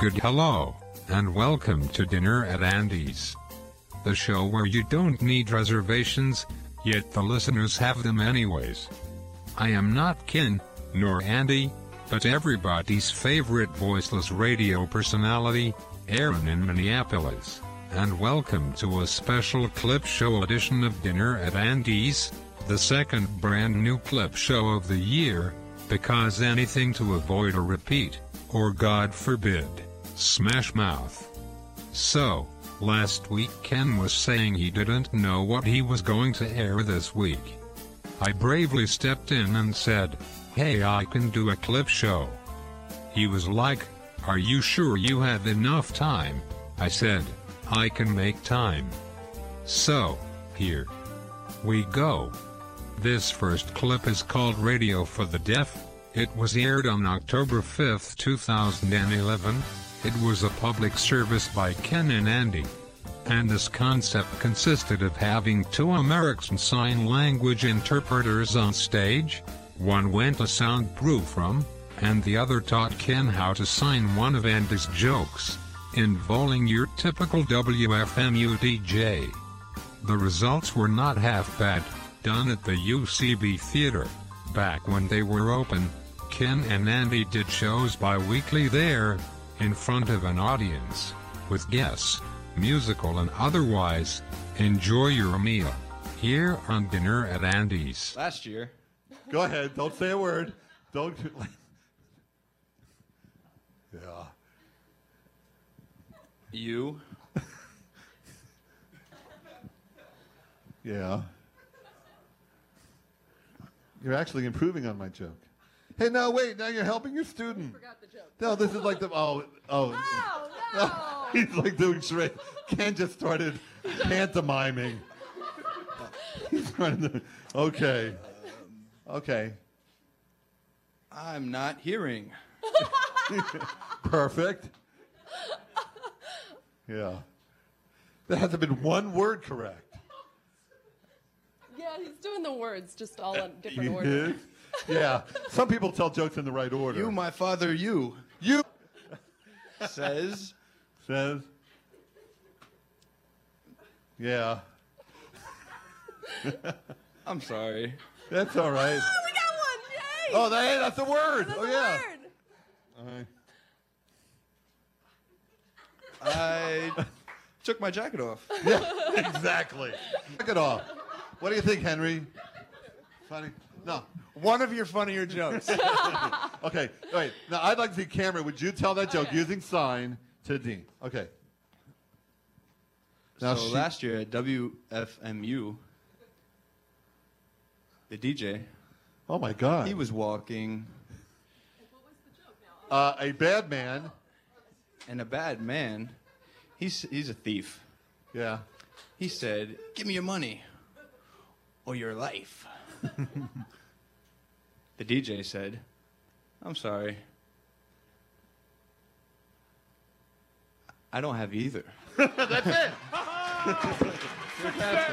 belated hello, and welcome to Dinner at Andy's. The show where you don't need reservations, yet the listeners have them anyways. I am not Ken, nor Andy, but everybody's favorite voiceless radio personality, Aaron in Minneapolis, and welcome to a special clip show edition of Dinner at Andy's, the second brand new clip show of the year, because anything to avoid a repeat, or God forbid, smash mouth. So, last week Ken was saying he didn't know what he was going to air this week. I bravely stepped in and said, "Hey, I can do a clip show." He was like, "Are you sure you have enough time?" I said, "I can make time." So, here we go. This first clip is called Radio for the Deaf. It was aired on October 5, 2011. It was a public service by Ken and Andy. And this concept consisted of having two American Sign Language interpreters on stage. One went a soundproof room, and the other taught Ken how to sign one of Andy's jokes, involving your typical WFMU DJ. The results were not half bad, done at the UCB Theater. Back when they were open, Ken and Andy did shows bi-weekly there, in front of an audience, with guests, musical and otherwise. Enjoy your meal, here on Dinner at Andy's. Last year. Go ahead, don't say a word. Don't. Yeah. You. Yeah. You're actually improving on my joke. Hey, no, wait, now you're helping your student. I forgot the joke. No, this is like the, oh. No. He's like doing straight. Ken just started pantomiming. He's trying to, okay. Okay. I'm not hearing. Perfect. Yeah. There hasn't been one word correct. Yeah, he's doing the words, just all in different You order. did? Yeah. Some people tell jokes in the right order. You, my father, you. You Says. says. Yeah. I'm sorry. That's all right. Oh, we got one! Yay! Oh, that's the word. That's Oh, the yeah. word. All right. I took my jacket off. Yeah, exactly. Knock it off. What do you think, Henry? Funny? No. One of your funnier jokes. Okay, wait. Now, I'd like to see Cameron. Would you tell that joke using sign to Dean? Okay. Now So last year at WFMU, the DJ, oh, my God. he was walking, A bad man. and a bad man, he's a thief. Yeah. He said, "Give me your money or your life." The DJ said, "I'm sorry. I don't have either." That's it. Fantastic.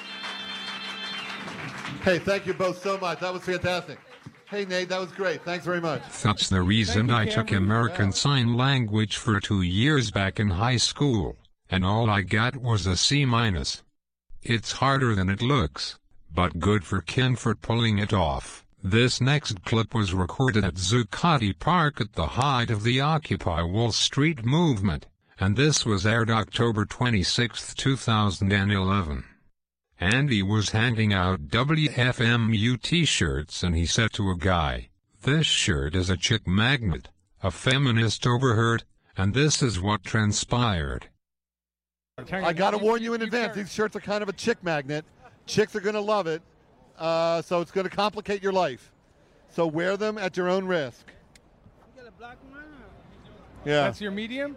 Hey, thank you both so much. That was fantastic. Hey, Nate, that was great. Thanks very much. That's the reason I took American Sign Language for 2 years back in high school, and all I got was a C-. It's harder than it looks, but good for Ken for pulling it off. This next clip was recorded at Zuccotti Park at the height of the Occupy Wall Street movement, and this was aired October 26, 2011. Andy was handing out WFMU t-shirts and he said to a guy, "This shirt is a chick magnet." A feminist overheard, and this is what transpired. I got to warn you in advance. These shirts are kind of a chick magnet. Chicks are going to love it, so it's going to complicate your life. So wear them at your own risk. You got a black one? Yeah. That's your medium?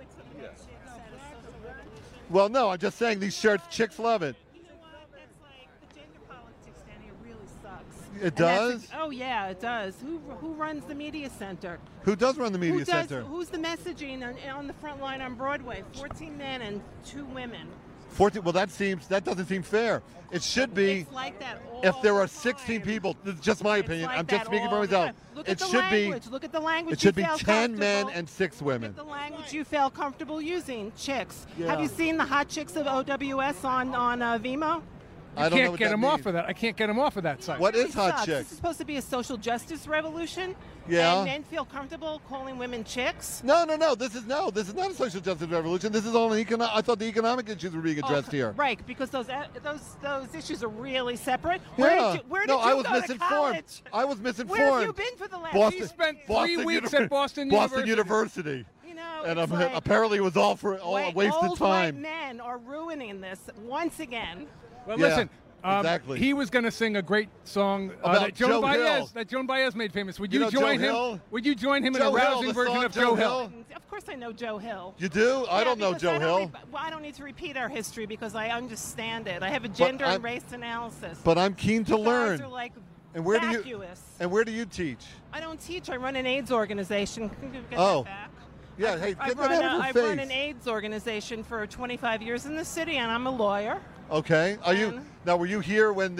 Well, no, I'm just saying these shirts, chicks love it. You know what? That's like the gender politics down here really sucks. It And that's does? oh yeah, it does. Who runs the media center? Who does run the media center? Who's the messaging on the front line on Broadway? 14 men and 2 women. 14. Well, that doesn't seem fair. It should be. It's like that all If there are the 16 time. people, this is just my It's opinion. like I'm just that speaking for all the myself. time. Look It at the should be. language. Look at the language. It should you be feel 10 men comfortable. and 6 women. Look at the language you feel comfortable using. Chicks. Yeah. Have you seen the hot chicks of OWS on Vimeo? I don't know Can't what get that him means. off of that. I can't get him off of that site. What It is hot sucks. This chicks? is supposed to be a social justice revolution. Yeah. And men feel comfortable calling women chicks. No. This is not a social justice revolution. This is only I thought the economic issues were being addressed here. Right, because those issues are really separate. Yeah. Where did No, you I was go to misinformed. college? I was misinformed. Where have you been for the last? Boston, He spent 3 Boston weeks Uni- at Boston University. You know, And it's apparently it was all a waste of old time. white men are ruining this once again. Well, Yeah, listen. exactly. He was going to sing a great song About that Joan Joe Baez Hill. made famous. Would You you, know join Joe him? Hill? Would you join him in Joe a Hill, rousing the version song of Joe Joe Hill? Hill? Of course, I know Joe Hill. You do? I Yeah, don't know because Joe Hill. I don't need to repeat our history because I understand it. I have a gender I'm- and race analysis. But I'm keen to You guys learn. are like And where vacuous. do you teach? I don't teach. I run an AIDS organization. Can you get Oh. that back? Yeah, hey, I get that out of her I face. run an AIDS organization for 25 years in the city, and I'm a lawyer. Okay. And- Were you here when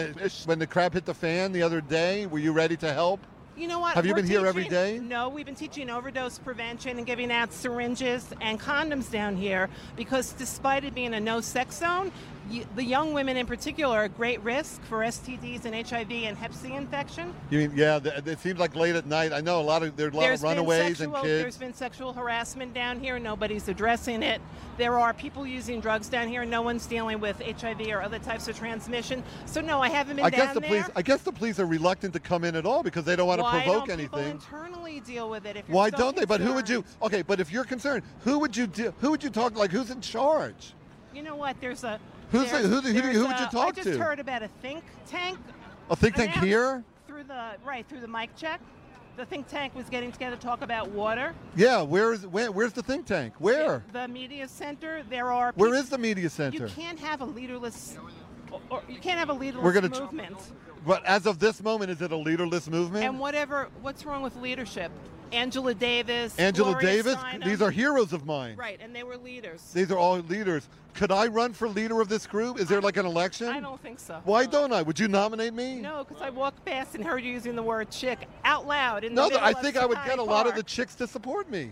the crap hit the fan the other day? Were you ready to help? You know what? Have you We're been here every teaching- day? No, we've been teaching overdose prevention and giving out syringes and condoms down here because despite it being a no-sex zone, the young women in particular are at great risk for STDs and HIV and Hep C infection. You mean, yeah, it seems like late at night. I know there are a lot of runaways and There's kids. been sexual harassment down here. Nobody's addressing it. There are people using drugs down here. No one's dealing with HIV or other types of transmission. So no, I haven't been I down there. I guess the police are reluctant to come in at all because they don't want to Why provoke don't people anything. internally deal with it? If you're Why so don't they? But who would you? concerned? Okay, but if you're concerned, who would you talk like? Who's in charge? You know what? Who Who would you talk I just to? heard about a think tank. A think tank announced here? Through the mic check. The think tank was getting together to talk about water. Yeah. Where's the think tank? Where? The media center. There are. Where peop- is the media center? You can't have a leaderless. Or you can't have a leaderless We're gonna movement. But as of this moment, is it a leaderless movement? And what's wrong with leadership? Angela Davis. Angela Gloria Davis? Steinem. These are heroes of mine. Right, and they were leaders. These are all leaders. Could I run for leader of this group? Is there like an election? I don't think so. Why don't I? Would you nominate me? No, because I walked past and heard you using the word chick out loud in the No, middle I of think I would Sakai get a lot of the Park. chicks to support me.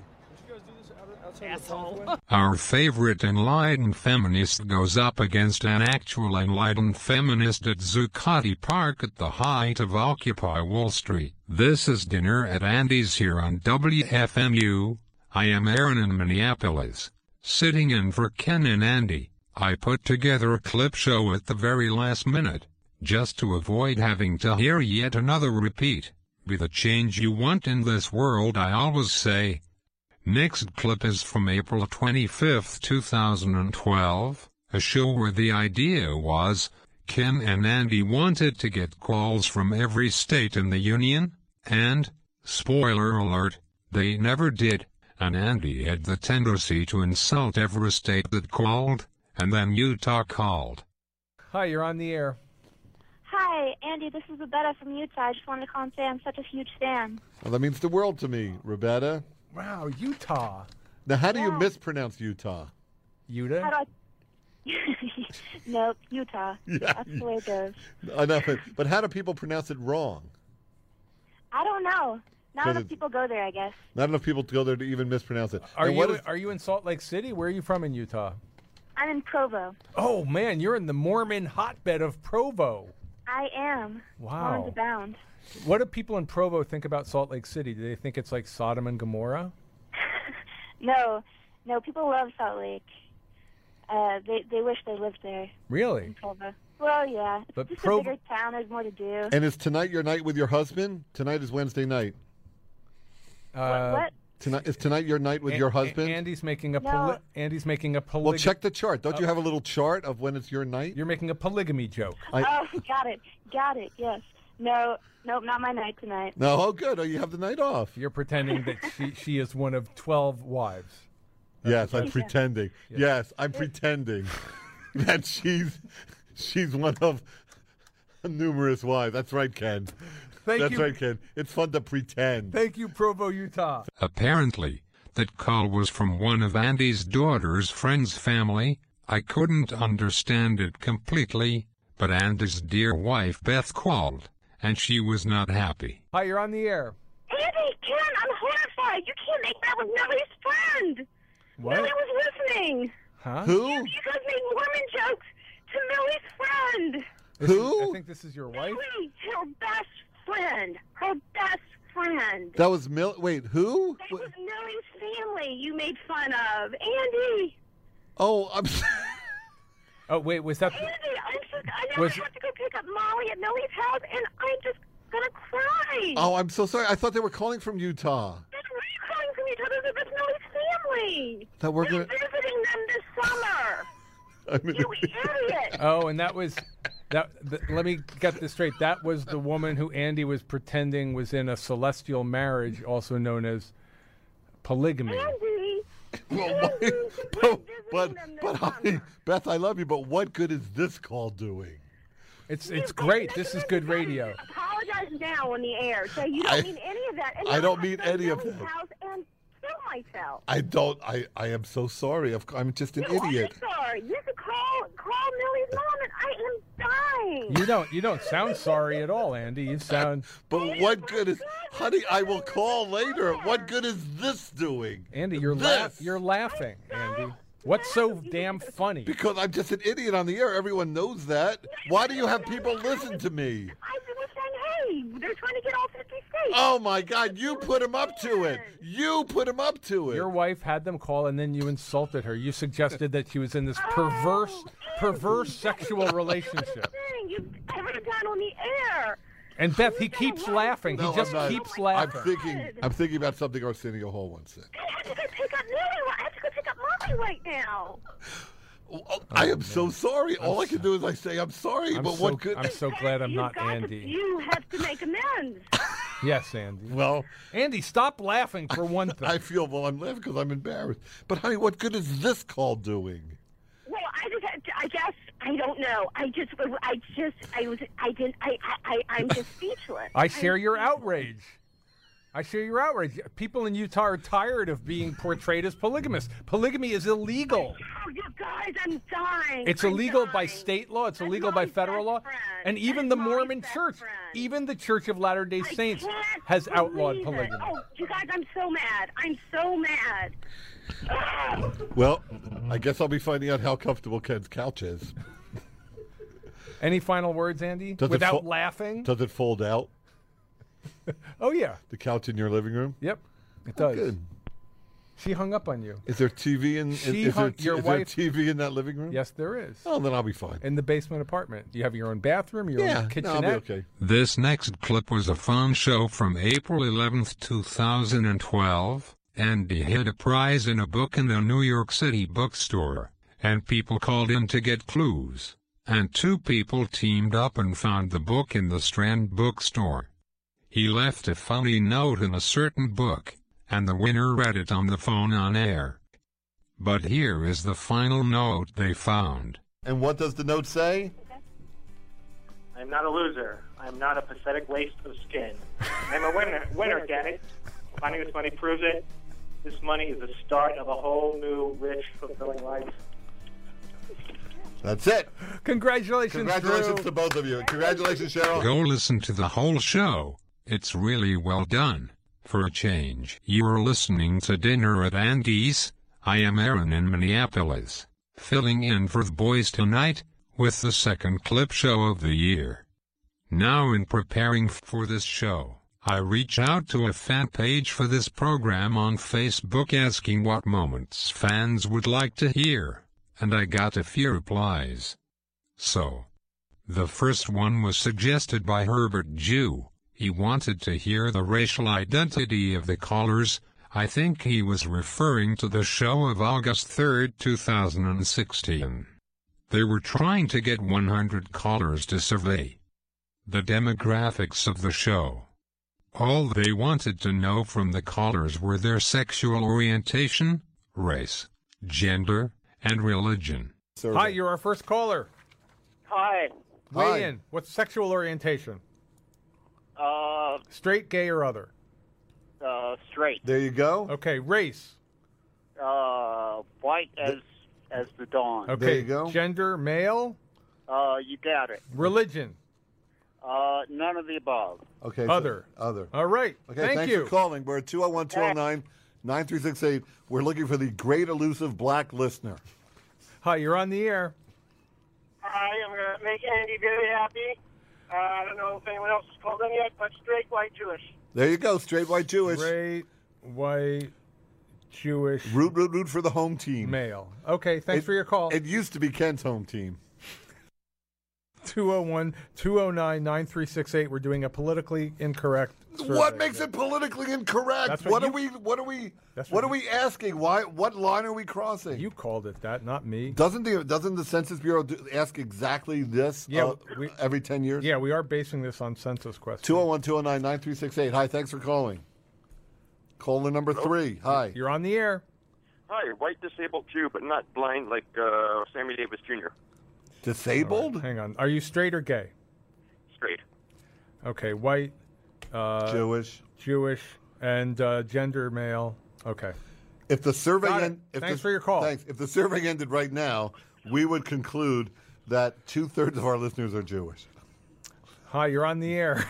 Asshole. Our favorite enlightened feminist goes up against an actual enlightened feminist at Zuccotti Park at the height of Occupy Wall Street. This is Dinner at Andy's here on WFMU. I am Aaron in Minneapolis, sitting in for Ken and Andy. I put together a clip show at the very last minute, just to avoid having to hear yet another repeat. Be the change you want in this world, I always say. Next clip is from April 25, 2012, a show where the idea was, Ken and Andy wanted to get calls from every state in the union, and, spoiler alert, they never did, and Andy had the tendency to insult every state that called, and then Utah called. Hi, you're on the air. Hi, Andy. This is Roberta from Utah. I just wanted to call and say I'm such a huge fan. Well, that means the world to me, Roberta. Wow, Utah. Now, how do you Yeah. mispronounce Utah? How Utah? do I? Nope, Utah. Yeah. That's the way it goes. I know, but how do people pronounce it wrong? I don't know. Not 'Cause enough it's- people go there, I guess. Not enough people to go there to even mispronounce it. Are And you what is- are you in Salt Lake City? Where are you from in Utah? I'm in Provo. Oh man, you're in the Mormon hotbed of Provo. I am. Wow. Mormons abound. What do people in Provo think about Salt Lake City? Do they think it's like Sodom and Gomorrah? No, people love Salt Lake. They wish they lived there Really? in Provo. Well, yeah. It's But just Provo- a bigger town. There's more to do. And is tonight your night with your husband? Tonight is Wednesday night. What? Is tonight your night with your husband? Andy's making a No. Andy's making a Well, polygamy. check the chart. Don't you have a little chart of when it's your night? You're making a polygamy joke. Oh, got it. Yes. No, nope, not my night tonight. No, oh good. Oh, you have the night off. You're pretending that she is one of 12 wives. Yes, I'm pretending. Yes, I'm pretending that she's one of numerous wives. That's right, Ken. Thank you. Right, Ken. It's fun to pretend. Thank you, Provo, Utah. Apparently, that call was from one of Andy's daughter's friend's family, I couldn't understand it completely, but Andy's dear wife Beth called, and she was not happy. Hi, you're on the air. Andy, Ken, I'm horrified. You can't make that with Millie's friend. What? Millie was listening. Huh? Who? You guys made Mormon jokes to Millie's friend. Who? I think this is your wife. Millie, her best friend. Her best friend. That was Wait, who? That was Millie's family you made fun of. Andy. Oh, I'm. Oh, wait, was that... Andy, I now have to go pick up Molly at Millie's house, and I'm just gonna cry. Oh, I'm so sorry. I thought they were calling from Utah. Where are you calling from each other? That's Millie's family. That we're You're gonna. visiting them this summer. I mean, You idiot. Oh, and that was... let me get this straight. That was the woman who Andy was pretending was in a celestial marriage, also known as polygamy. Andy. Well, Andy, we're but visiting them this but honey, summer. Beth, I love you, but what good is this call doing? It's great. This is good radio. Apologize now on the air. Say you don't I- mean any of that. And I now don't have mean to go to any of Millie's that. house and kill myself. I don't. I am so sorry. I'm just an You idiot. are sorry. You could call Millie's mom, and I am dying. You don't sound sorry at all, Andy. You sound... But what good is, honey? I will call later. What good is this doing? Andy, you're laughing, Andy. What's so damn funny? Because I'm just an idiot on the air. Everyone knows that. Why do you have people listen to me? I was saying, hey, they're trying to get all 50 states. Oh my God! You put him up to it. You put him up to it. Your wife had them call, and then you insulted her. You suggested that she was in this perverse sexual relationship. You've ever done on the air. And Beth, he keeps laughing. No, he just I'm not. keeps laughing. I'm thinking about something Arsenio Hall once said. I have to go pick up Millie. I have to go pick up Molly right now. I am so sorry. All I can do is I say I'm sorry, but what good? I'm so glad I'm You've not got Andy. You have to make amends. Yes, Andy. Well, Andy, stop laughing for one thing. I feel I'm laughing because I'm embarrassed. But honey, what good is this call doing? Well, I guess I don't know. I'm just speechless. I share your outrage. People in Utah are tired of being portrayed as polygamists. Polygamy is illegal. Oh, you guys, I'm dying. It's illegal by state law. It's illegal by federal law. And even the Mormon Church, even the Church of Latter-day Saints has outlawed polygamy. Oh, you guys, I'm so mad. I'm so mad. Well, I guess I'll be finding out how comfortable Ken's couch is. Any final words, Andy? Does it Without laughing? Does it fold out? Oh, yeah. The couch in your living room? Yep, it does. Good. She hung up on you. Is there TV in? She is there, hung- your is there wife- TV in that living room? Yes, there is. Oh, then I'll be fine. In the basement apartment. You have your own bathroom, your Yeah, own no, kitchenette. I'll be okay. This next clip was a fun show from April 11th, 2012. Andy hid a prize in a book in a New York City bookstore, and people called in to get clues. And two people teamed up and found the book in the Strand bookstore. He left a funny note in a certain book, and the winner read it on the phone on air. But here is the final note they found. And what does the note say? I'm not a loser. I'm not a pathetic waste of skin. I'm a winner, get it? Finding this money proves it. This money is the start of a whole new, rich, fulfilling life. That's it. Congratulations, Congratulations Drew. to both of you. Congratulations, Cheryl. Go listen to the whole show. It's really well done. For a change, you're listening to Dinner at Andy's. I am Aaron in Minneapolis, filling in for the boys tonight, with the second clip show of the year. Now in preparing for this show, I reach out to a fan page for this program on Facebook asking what moments fans would like to hear, and I got a few replies. So, the first one was suggested by Herbert Jew. He wanted to hear the racial identity of the callers. I think he was referring to the show of August 3, 2016. They were trying to get 100 callers to survey the demographics of the show. All they wanted to know from the callers were their sexual orientation, race, gender, and religion. Hi, you're our first caller. Hi. Weigh in. What's sexual orientation? Straight, gay, or other? Straight. There you go. Okay, race. White as as the dawn. Okay. There you go. Gender, male. You got it. Religion. None of the above. Okay. Other. Other. All right. Okay, Thank thanks you. for calling. We're at 201-209-9368. We're looking for the great elusive black listener. Hi, you're on the air. Hi, I'm going to make Andy very happy. I don't know if anyone else has called in yet, but straight white Jewish. There you go, straight white Jewish. Straight white Jewish. Root for the home team. Male. Okay, thanks for your call. It used to be Ken's home team. 201-209-9368. We're doing a politically incorrect survey. What makes it politically incorrect? That's What what are we That's what what are we asking? Why? What line are we crossing? You called it that, not me. Doesn't the Census Bureau ask exactly this every 10 years? Yeah, we are basing this on census questions. 201-209-9368. Hi, thanks for calling. Caller number 3. Hi. You're on the air. Hi, white disabled Jew, but not blind like Sammy Davis Jr. Disabled? Right, hang on. Are you straight or gay? Straight. Okay, white. Jewish. And gender male. Okay. If the survey Thanks for your call. Thanks. If the survey ended right now, we would conclude that 2/3 of our listeners are Jewish. Hi, you're on the air.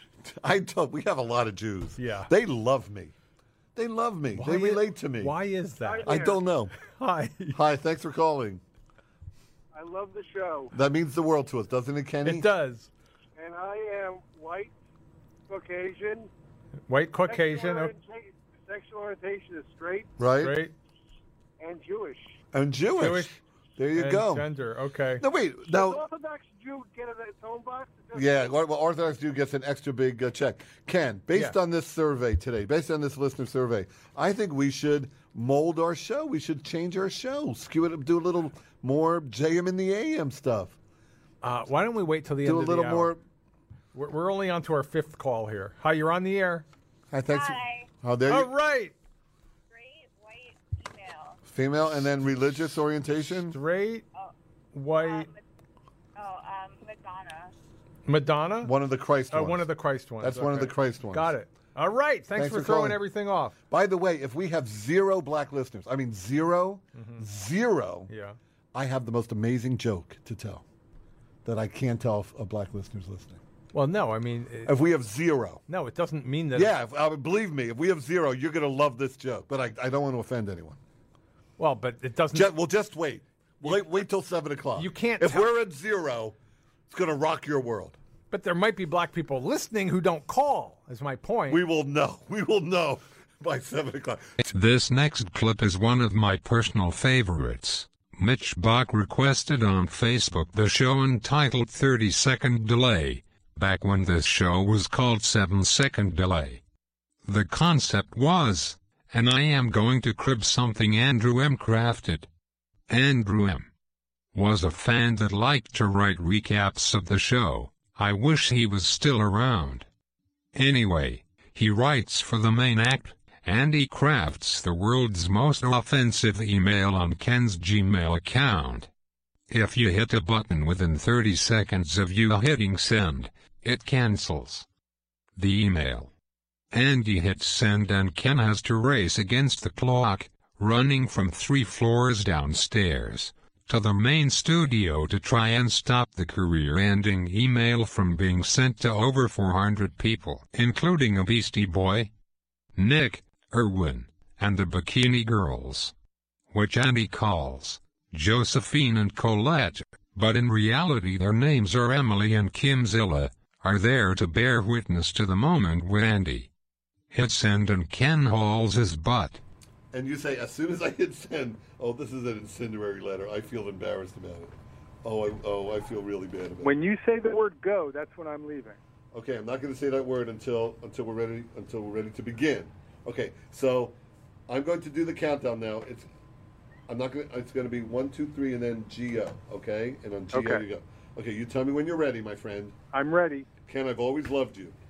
We have a lot of Jews. Yeah. They love me. They love me. They relate to me. Why is that? I don't know. Hi. Hi, thanks for calling. I love the show. That means the world to us, doesn't it, Kenny? It does. And I am white, Caucasian. White Caucasian. Sexual orientation is straight. Right? Straight. And Jewish. And Jewish. There you and go. Gender. Okay. No, wait. Does Now, Orthodox Jew get its own box? yeah, well, Orthodox Jew gets an extra big check. Ken, based on this survey today, based on this listener survey, I think we should mold our show. We should change our show. Skew it up, do a little more JM in the AM stuff. Why don't we wait till the Do end a of the little hour? more. We're only on to our 5th call here. Hi, you're on the air. Hi, thanks. Hi. Oh, there All you Straight, right. white, female. Female, and then religious orientation. Straight, white. Madonna. Madonna? One of the Christ ones. One of the Christ ones. That's one of the Christ ones. Got it. All right. Thanks for throwing calling. everything off. By the way, if we have 0 black listeners, I mean 0, 0, Yeah. I have the most amazing joke to tell that I can't tell if a black listener's listening. Well, no, I mean. If we have 0. No, it doesn't mean that. Yeah, believe me, if we have 0, you're going to love this joke. But I don't want to offend anyone. Well, but it doesn't. Well, just wait. Wait till 7 o'clock. You can't. If we're at 0, it's going to rock your world. But there might be black people listening who don't call, is my point. We will know. We will know by 7 o'clock. This next clip is one of my personal favorites. Mitch Bach requested on Facebook the show entitled 30-Second Delay, back when this show was called 7-Second Delay. The concept was, and I am going to crib something Andrew M. crafted. Andrew M. was a fan that liked to write recaps of the show. I wish he was still around. Anyway, he writes for the main act, and he crafts the world's most offensive email on Ken's Gmail account. If you hit a button within 30 seconds of you hitting send, it cancels the email. Andy hits send and Ken has to race against the clock, running from 3 floors downstairs to the main studio to try and stop the career-ending email from being sent to over 400 people, including a Beastie Boy, Nick, Irwin, and the Bikini Girls, which Andy calls Josephine and Colette, but in reality their names are Emily and Kim Zilla, are there to bear witness to the moment when Andy hits send and Ken hauls his butt. And you say, as soon as I hit send, oh, this is an incendiary letter. I feel embarrassed about it. I feel really bad about it. When you say the word go, that's when I'm leaving. Okay, I'm not going to say that word until we're ready to begin. Okay, so I'm going to do the countdown now. It's going to be 1, 2, 3, and then G-O. Okay, and on G-O Okay. you go. Okay, you tell me when you're ready, my friend. I'm ready. Ken, I've always loved you.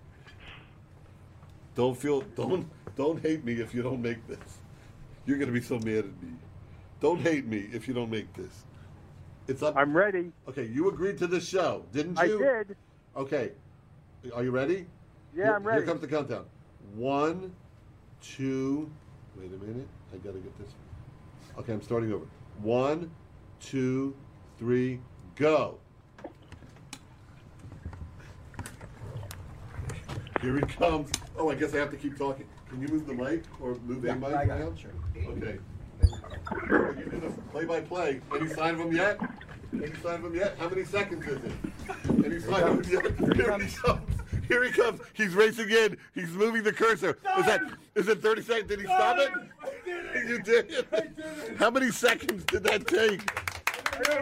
Don't hate me if you don't make this. You're going to be so mad at me. Don't hate me if you don't make this. It's up. I'm ready. Okay, you agreed to this show, didn't you? I did. Okay. Are you ready? Yeah, I'm ready. Here comes the countdown. 1, 2, wait a minute. I got to get this. Okay, I'm starting over. 1, 2, 3, go. Here he comes. Oh, I guess I have to keep talking. Can you move the mic or move the mic now? Sure. Okay. You're doing the play-by-play. Any sign of him yet? Any sign of him yet? How many seconds is it? Any sign of him yet? Here he comes. Here he comes. He's racing in. He's moving the cursor. Is it 30 seconds? Did he stop it? I did it. You did it. I did it. How many seconds did that take? I don't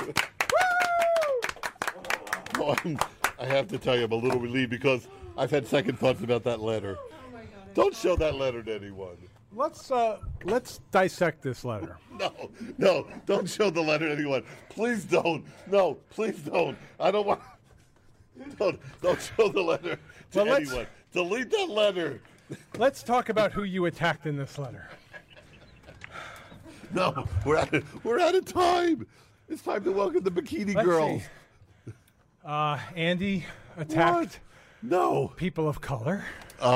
know. Oh, I have to tell you, I'm a little relieved because I've had second thoughts about that letter. Don't show that letter to anyone. Let's dissect this letter. No, don't show the letter to anyone. Please don't. No, please don't. I don't want. Don't show the letter to anyone. Delete that letter. Let's talk about who you attacked in this letter. No, we're out of time. It's time to welcome the Bikini Let's Girls. see. Andy attacked people of color.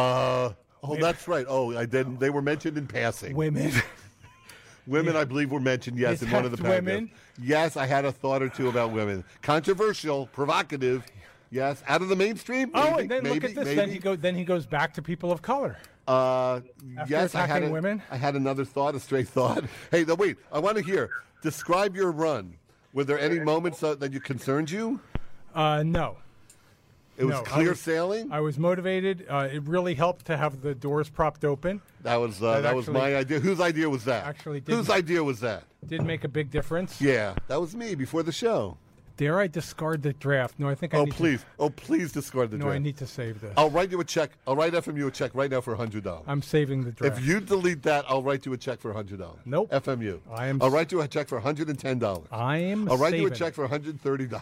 That's right. Oh, I didn't. They were mentioned in passing. Women. Women, I believe, were mentioned, yes, in one of the paragraphs. Women. Yes, I had a thought or two about women. Controversial, provocative, yes. Out of the mainstream, maybe, And then look at this. maybe. Then he goes back to people of color. Yes, attacking women? I had another thought, a straight thought. Hey, wait, I want to hear. Describe your run. Were there any moments that you concerned you? No. It was clear sailing? I was motivated. It really helped to have the doors propped open. That was my idea. Whose idea was that? Whose idea was that? Did make a big difference. Yeah, that was me before the show. Dare I discard the draft? No, I think I need please. Oh, please discard the draft. No, I need to save this. I'll write you a check. I'll write FMU a check right now for $100. I'm saving the draft. If you delete that, I'll write you a check for $100. Nope. FMU. I'll write you a check for $110. I'll write you a check for $130.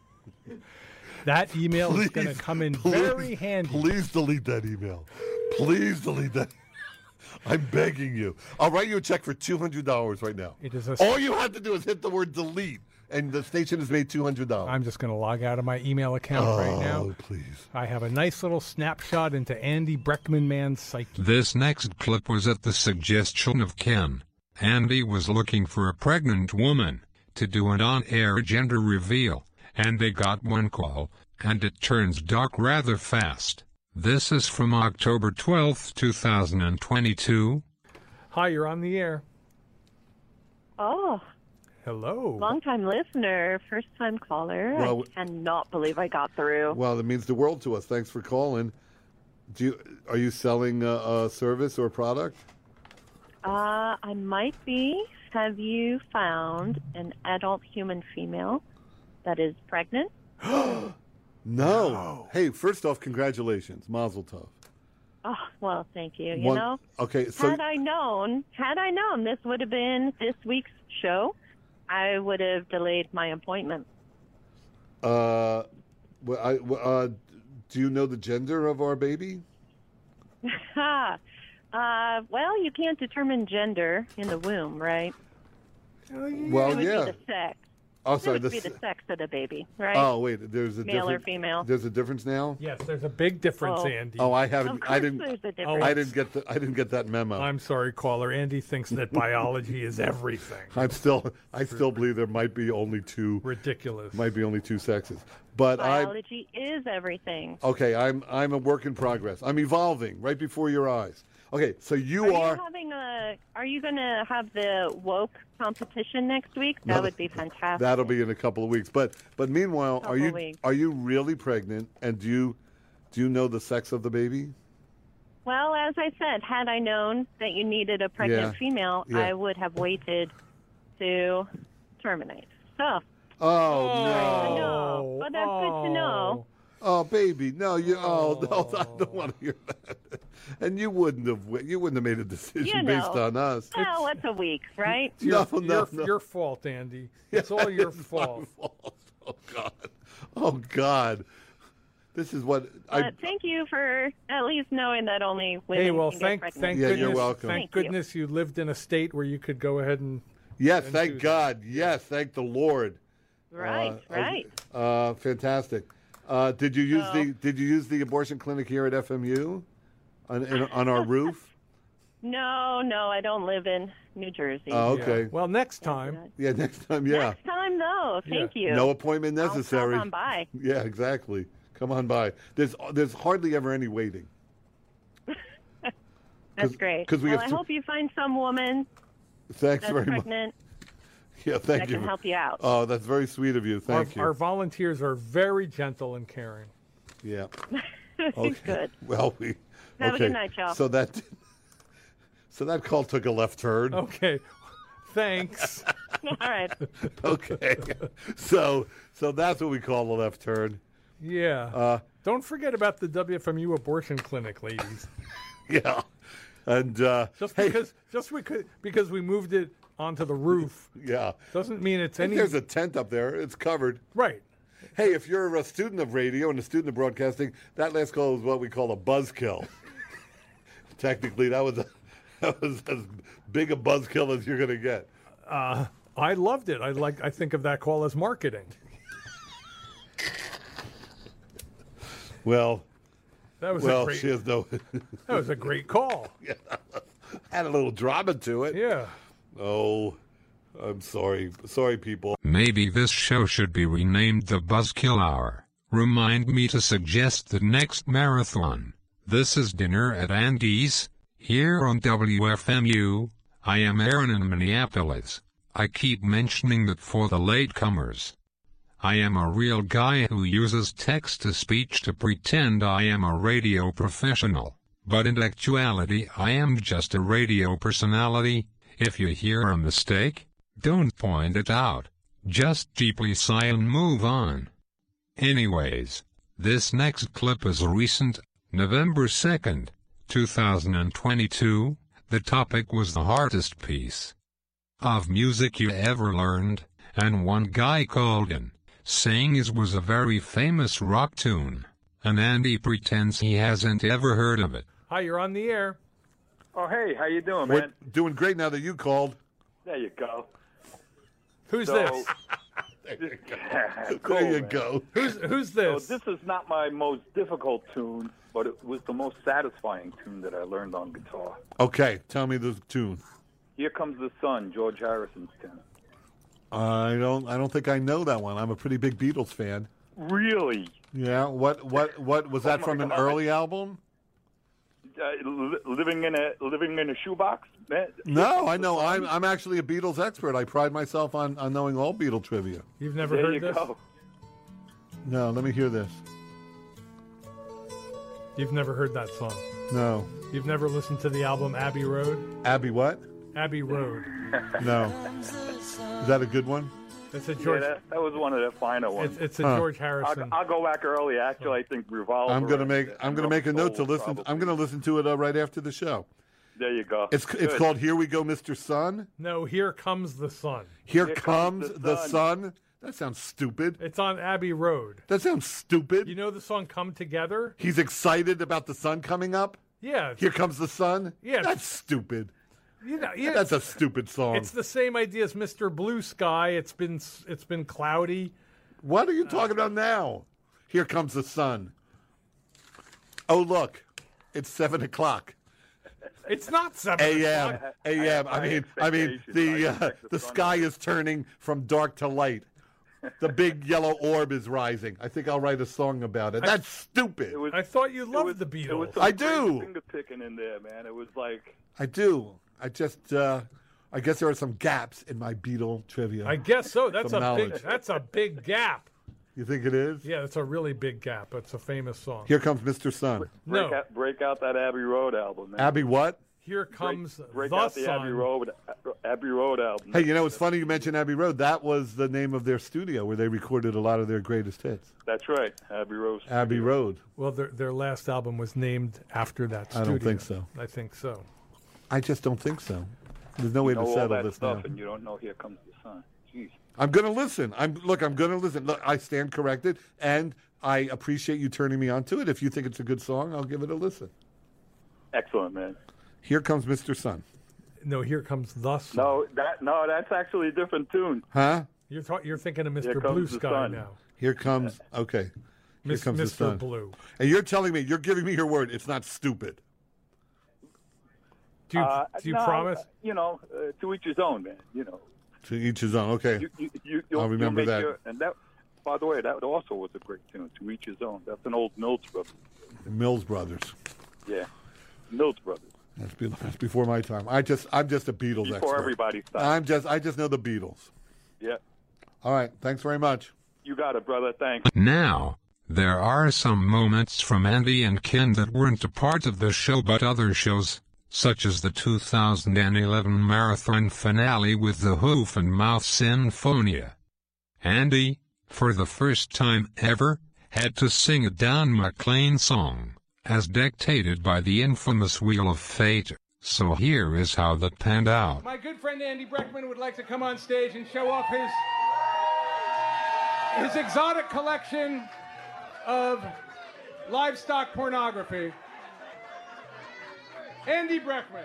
That email is going to come in very handy. Please delete that email. Please delete that. I'm begging you. I'll write you a check for $200 right now. It is all you have to do is hit the word delete, and the station has made $200. I'm just going to log out of my email account right now. Oh, please. I have a nice little snapshot into Andy Breckman Man's psyche. This next clip was at the suggestion of Ken. Andy was looking for a pregnant woman to do an on-air gender reveal, and they got one call, and it turns dark rather fast. This is from October 12th, 2022. Hi, you're on the air. Oh. Hello. Long-time listener, first-time caller. Well, I cannot believe I got through. Well, it means the world to us. Thanks for calling. Are you selling a service or product? I might be. Have you found an adult human female that is pregnant? No. Hey, first off, congratulations. Mazel tov. Oh, well, thank you. You know, okay, so had I known this would have been this week's show, I would have delayed my appointment. do you know the gender of our baby? Well, you can't determine gender in the womb, right? Well, it would yeah. be the sex. Oh, sorry. It would be the sex of the baby, right? Oh, wait. There's a male difference. or female. There's a difference now. Yes, there's a big difference, Andy. Oh, I haven't. Of course I didn't. there's a difference. I didn't get that memo. I'm sorry, caller. Andy thinks that biology is everything. I still believe there might be only two. Ridiculous. Might be only two sexes, but biology is everything. Okay, I'm a work in progress. I'm evolving right before your eyes. Okay, so you are. Are you going to have the woke competition next week? That would be fantastic. That'll be in a couple of weeks. But meanwhile, Weeks. are you really pregnant? And do you know the sex of the baby? Well, as I said, had I known that you needed a pregnant female, I would have waited to terminate. So. Oh no! I know, but that's good to know. Oh, baby, no, no, I don't want to hear that. And you wouldn't have made a decision based on us. Well, it's a week, right? It's your fault, Andy. It's all your fault. My fault. Oh God. This is what thank you for at least knowing that only women can get pregnant. Thank yeah, goodness, you're welcome. Thank goodness you lived in a state where you could go ahead and. Yes, thank God. Yes, thank the Lord. Right, right. Fantastic. Did you use the abortion clinic here at FMU on our roof? No, I don't live in New Jersey. Oh, okay. Well, next time. Yeah, next time, yeah. Next time, though. Thank you. No appointment necessary. I'll come on by. Yeah, exactly. Come on by. There's hardly ever any waiting. That's great. 'cause we well, have I to- hope you find some woman Thanks that's very much. pregnant Yeah, thank that you. can help you out. Oh, that's very sweet of you. Thank you. Our volunteers are very gentle and caring. Yeah. Okay. Good. Well, we Have a okay. good night, y'all. So that call took a left turn. Okay. Thanks. All right. Okay. So that's what we call a left turn. Yeah. Don't forget about the WFMU abortion clinic, ladies. Yeah. And Just because we moved it onto the roof yeah, doesn't mean it's if any. there's a tent up there, it's covered. Right. Hey, if you're a student of radio and a student of broadcasting, that last call is what we call a buzzkill. Technically, that was as big a buzzkill as you're going to get. I loved it. I think of that call as marketing. Well, That was well, a great. she has no. That was a great call. Had a little drama to it. Yeah. Oh, I'm sorry. Sorry, people. Maybe this show should be renamed the Buzzkill Hour. Remind me to suggest the next marathon. This is Dinner at Andy's, here on WFMU. I am Aaron in Minneapolis. I keep mentioning that for the latecomers. I am a real guy who uses text-to-speech to pretend I am a radio professional, but in actuality I am just a radio personality. If you hear a mistake, don't point it out. Just deeply sigh and move on. Anyways, this next clip is recent, November 2nd, 2022. The topic was the hardest piece of music you ever learned, and one guy called in, saying it was a very famous rock tune, and Andy pretends he hasn't ever heard of it. Hi, you're on the air. Oh, hey, how you doing, We're man? doing great now that you called. There you go. Who's So- this? Cool, There you man. go. Who's this? So this is not my most difficult tune, but it was the most satisfying tune that I learned on guitar. Okay, tell me the tune. Here Comes the Sun, George Harrison's tune. I don't think I know that one. I'm a pretty big Beatles fan. Really? Yeah. What was that my from an God. early album? Living in a shoebox? Man, No, I know. I'm actually a Beatles expert. I pride myself on knowing all Beatle trivia. You've never there heard you this? go. No, let me hear this. You've never heard that song. No. You've never listened to the album Abbey Road? Abbey what? Abbey Road. No. Is that a good one? It's a George. Yeah, that was one of the finer ones. It's a Huh. George Harrison. I'll go back early. Actually, I think Revolver. I'm gonna make a note to Soul, listen. probably. I'm gonna listen to it right after the show. There you go. It's Good. called "Here We Go, Mr. Sun." No, Here Comes the Sun. Here Here comes comes the the sun. That sounds stupid. It's on Abbey Road. That sounds stupid. You know the song Come Together? He's excited about the sun coming up. Yeah. Here comes the sun. Yeah. That's stupid. You know, yeah. That's a stupid song. It's the same idea as Mr. Blue Sky. It's been cloudy. What are you talking about now? Here comes the sun. Oh, look. It's 7 o'clock. It's not 7 a.m. o'clock. a.m. I mean, the the sky is turning from dark to light. The big yellow orb is rising. I think I'll write a song about it. That's stupid. I thought you loved the It was Beatles. some I great do. Finger picking in there, man. It was like I do. I just, I guess there are some gaps in my Beatle trivia. I guess so. That's Some knowledge. That's a big gap. You think it is? Yeah, it's a really big gap. It's a famous song. Here comes Mr. Sun. No. break out that Abbey Road album, man. Abbey what? Here comes break the out the sun. Abbey Road album. Hey, you know, it's funny you mentioned Abbey Road. That was the name of their studio where they recorded a lot of their greatest hits. That's right, Abbey Road. Abbey Road. Well, their last album was named after that I studio. don't think so. I think so. I just don't think so. There's no way You know to all settle that this stuff, now. and you don't know Here Comes the Sun. Jeez. I'm going to listen. I'm going to listen. Look, I stand corrected, and I appreciate you turning me on to it. If you think it's a good song, I'll give it a listen. Excellent, man. Here comes Mr. Sun. No, Here Comes the Sun. No, that's actually a different tune. Huh? You're thinking of Here Mr. Comes Blue the Sky Sun. now. Here comes, okay. Here comes the Mr. sun. Blue. And you're telling me, you're giving me your word, it's not stupid. Do you no, promise? You know, to each his own, man. You know. To each his own. Okay. I'll remember that. And that, by the way, that also was a great tune. To each his own. That's an old Mills Brothers. Mills Brothers. Yeah, Mills Brothers. That's before my time. I'm just a Beatles expert. Before everybody's time. I just know the Beatles. Yeah. All right. Thanks very much. You got it, brother. Thanks. Now, there are some moments from Andy and Ken that weren't a part of the show but other shows, such as the 2011 marathon finale with the Hoof and Mouth Sinfonia. Andy, for the first time ever, had to sing a Don McLean song, as dictated by the infamous Wheel of Fate, so here is how that panned out. My good friend Andy Breckman would like to come on stage and show off his exotic collection of livestock pornography. Andy Breckman.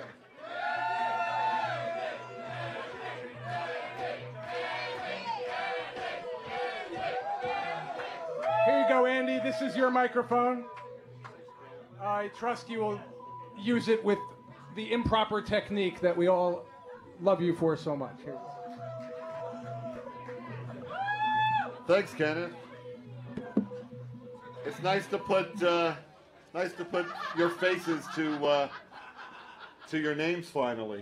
Here you go, Andy. This is your microphone. I trust you will use it with the improper technique that we all love you for so much. Here. Thanks, Kenneth. It's nice to put your faces to your names finally.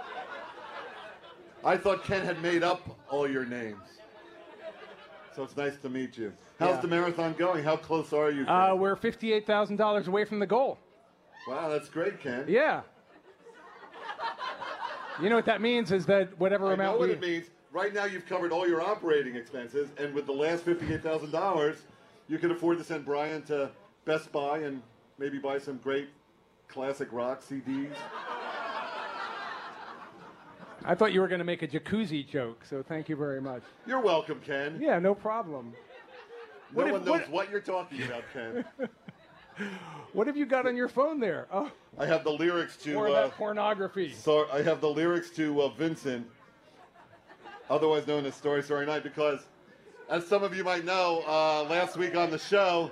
I thought Ken had made up all your names, so it's nice to meet you. How's the marathon going? How close are you? Ken? We're $58,000 away from the goal. Wow, that's great, Ken. Yeah. You know what that means is that whatever amount I know what it means. Right now, you've covered all your operating expenses, and with the last $58,000, you can afford to send Brian to Best Buy and maybe buy some great classic rock CDs. I thought you were going to make a jacuzzi joke, so thank you very much. You're welcome, Ken. Yeah, no problem. No one knows what you're talking about, Ken. What have you got on your phone there? Oh, I have the lyrics to... Or that pornography. So I have the lyrics to Vincent, otherwise known as Story Story Night, because, as some of you might know, last week on the show,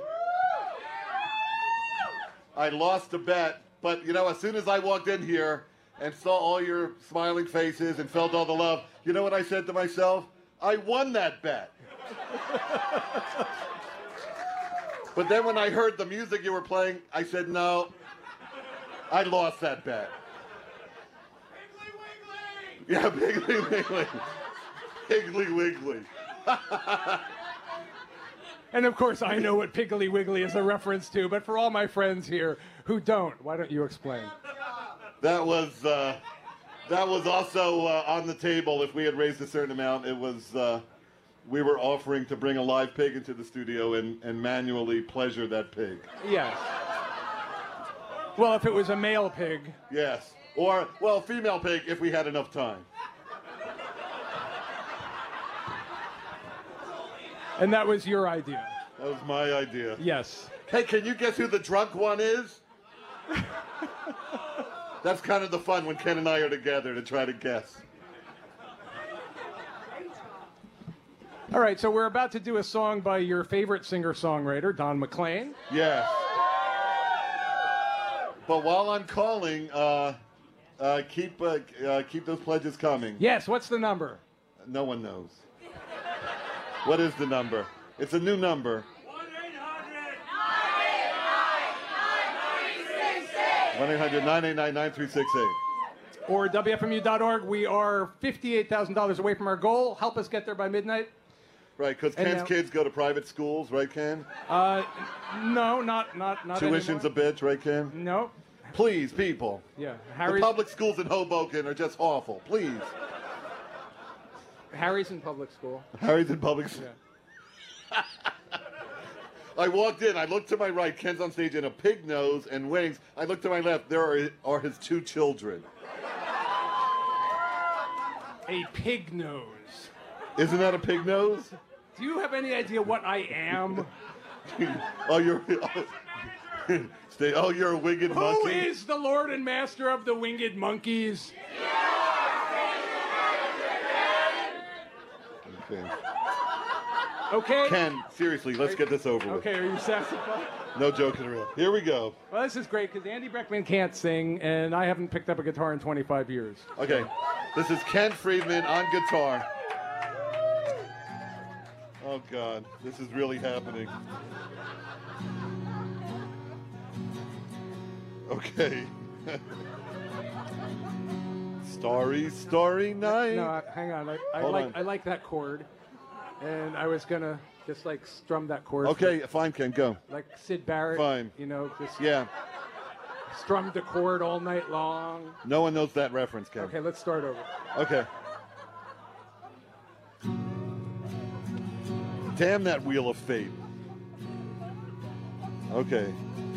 I lost a bet. But, you know, as soon as I walked in here and saw all your smiling faces and felt all the love, you know what I said to myself? I won that bet. But then when I heard the music you were playing, I said, no, I lost that bet. Yeah, Piggly Wiggly. Piggly Wiggly. And of course, I know what Piggly Wiggly is a reference to, but for all my friends here who don't, why don't you explain? That was also on the table. If we had raised a certain amount, it was we were offering to bring a live pig into the studio and manually pleasure that pig. Yes. Well, if it was a male pig. Yes. Or, well, female pig if we had enough time. And that was your idea. That was my idea. Yes. Hey, can you guess who the drunk one is? That's kind of the fun when Ken and I are together to try to guess. All right, so we're about to do a song by your favorite singer-songwriter, Don McLean. Yes. But while I'm calling, keep those pledges coming. Yes, what's the number? No one knows. What is the number? It's a new number. 1-800-989-9368. Or WFMU.org. We are $58,000 away from our goal. Help us get there by midnight. Right, because Ken's kids go to private schools, right, Ken? No, not Tuition's anymore. a bitch, right, Ken? No. Please, people. Yeah, the public schools in Hoboken are just awful. Please. Harry's in public school. Harry's in public school. Yeah. I walked in. I looked to my right. Ken's on stage in a pig nose and wings. I looked to my left. There are his two children. A pig nose. Isn't that a pig nose? Do you have any idea what I am? You're a winged monkey. Who is the Lord and Master of the winged monkeys? Okay. Okay. Ken, seriously, let's get this over with. Okay, are you saxophone? No joking around. Here we go. Well, this is great because Andy Breckman can't sing, and I haven't picked up a guitar in 25 years. Okay, this is Ken Friedman on guitar. Oh, God, this is really happening. Okay. Starry, starry night. No, hang on. I like that chord, and I was gonna just like strum that chord. Okay, fine, Ken, go. Like Syd Barrett. Fine. You know, just strummed the chord all night long. No one knows that reference, Ken. Okay, let's start over. Okay. Damn that wheel of fate. Okay.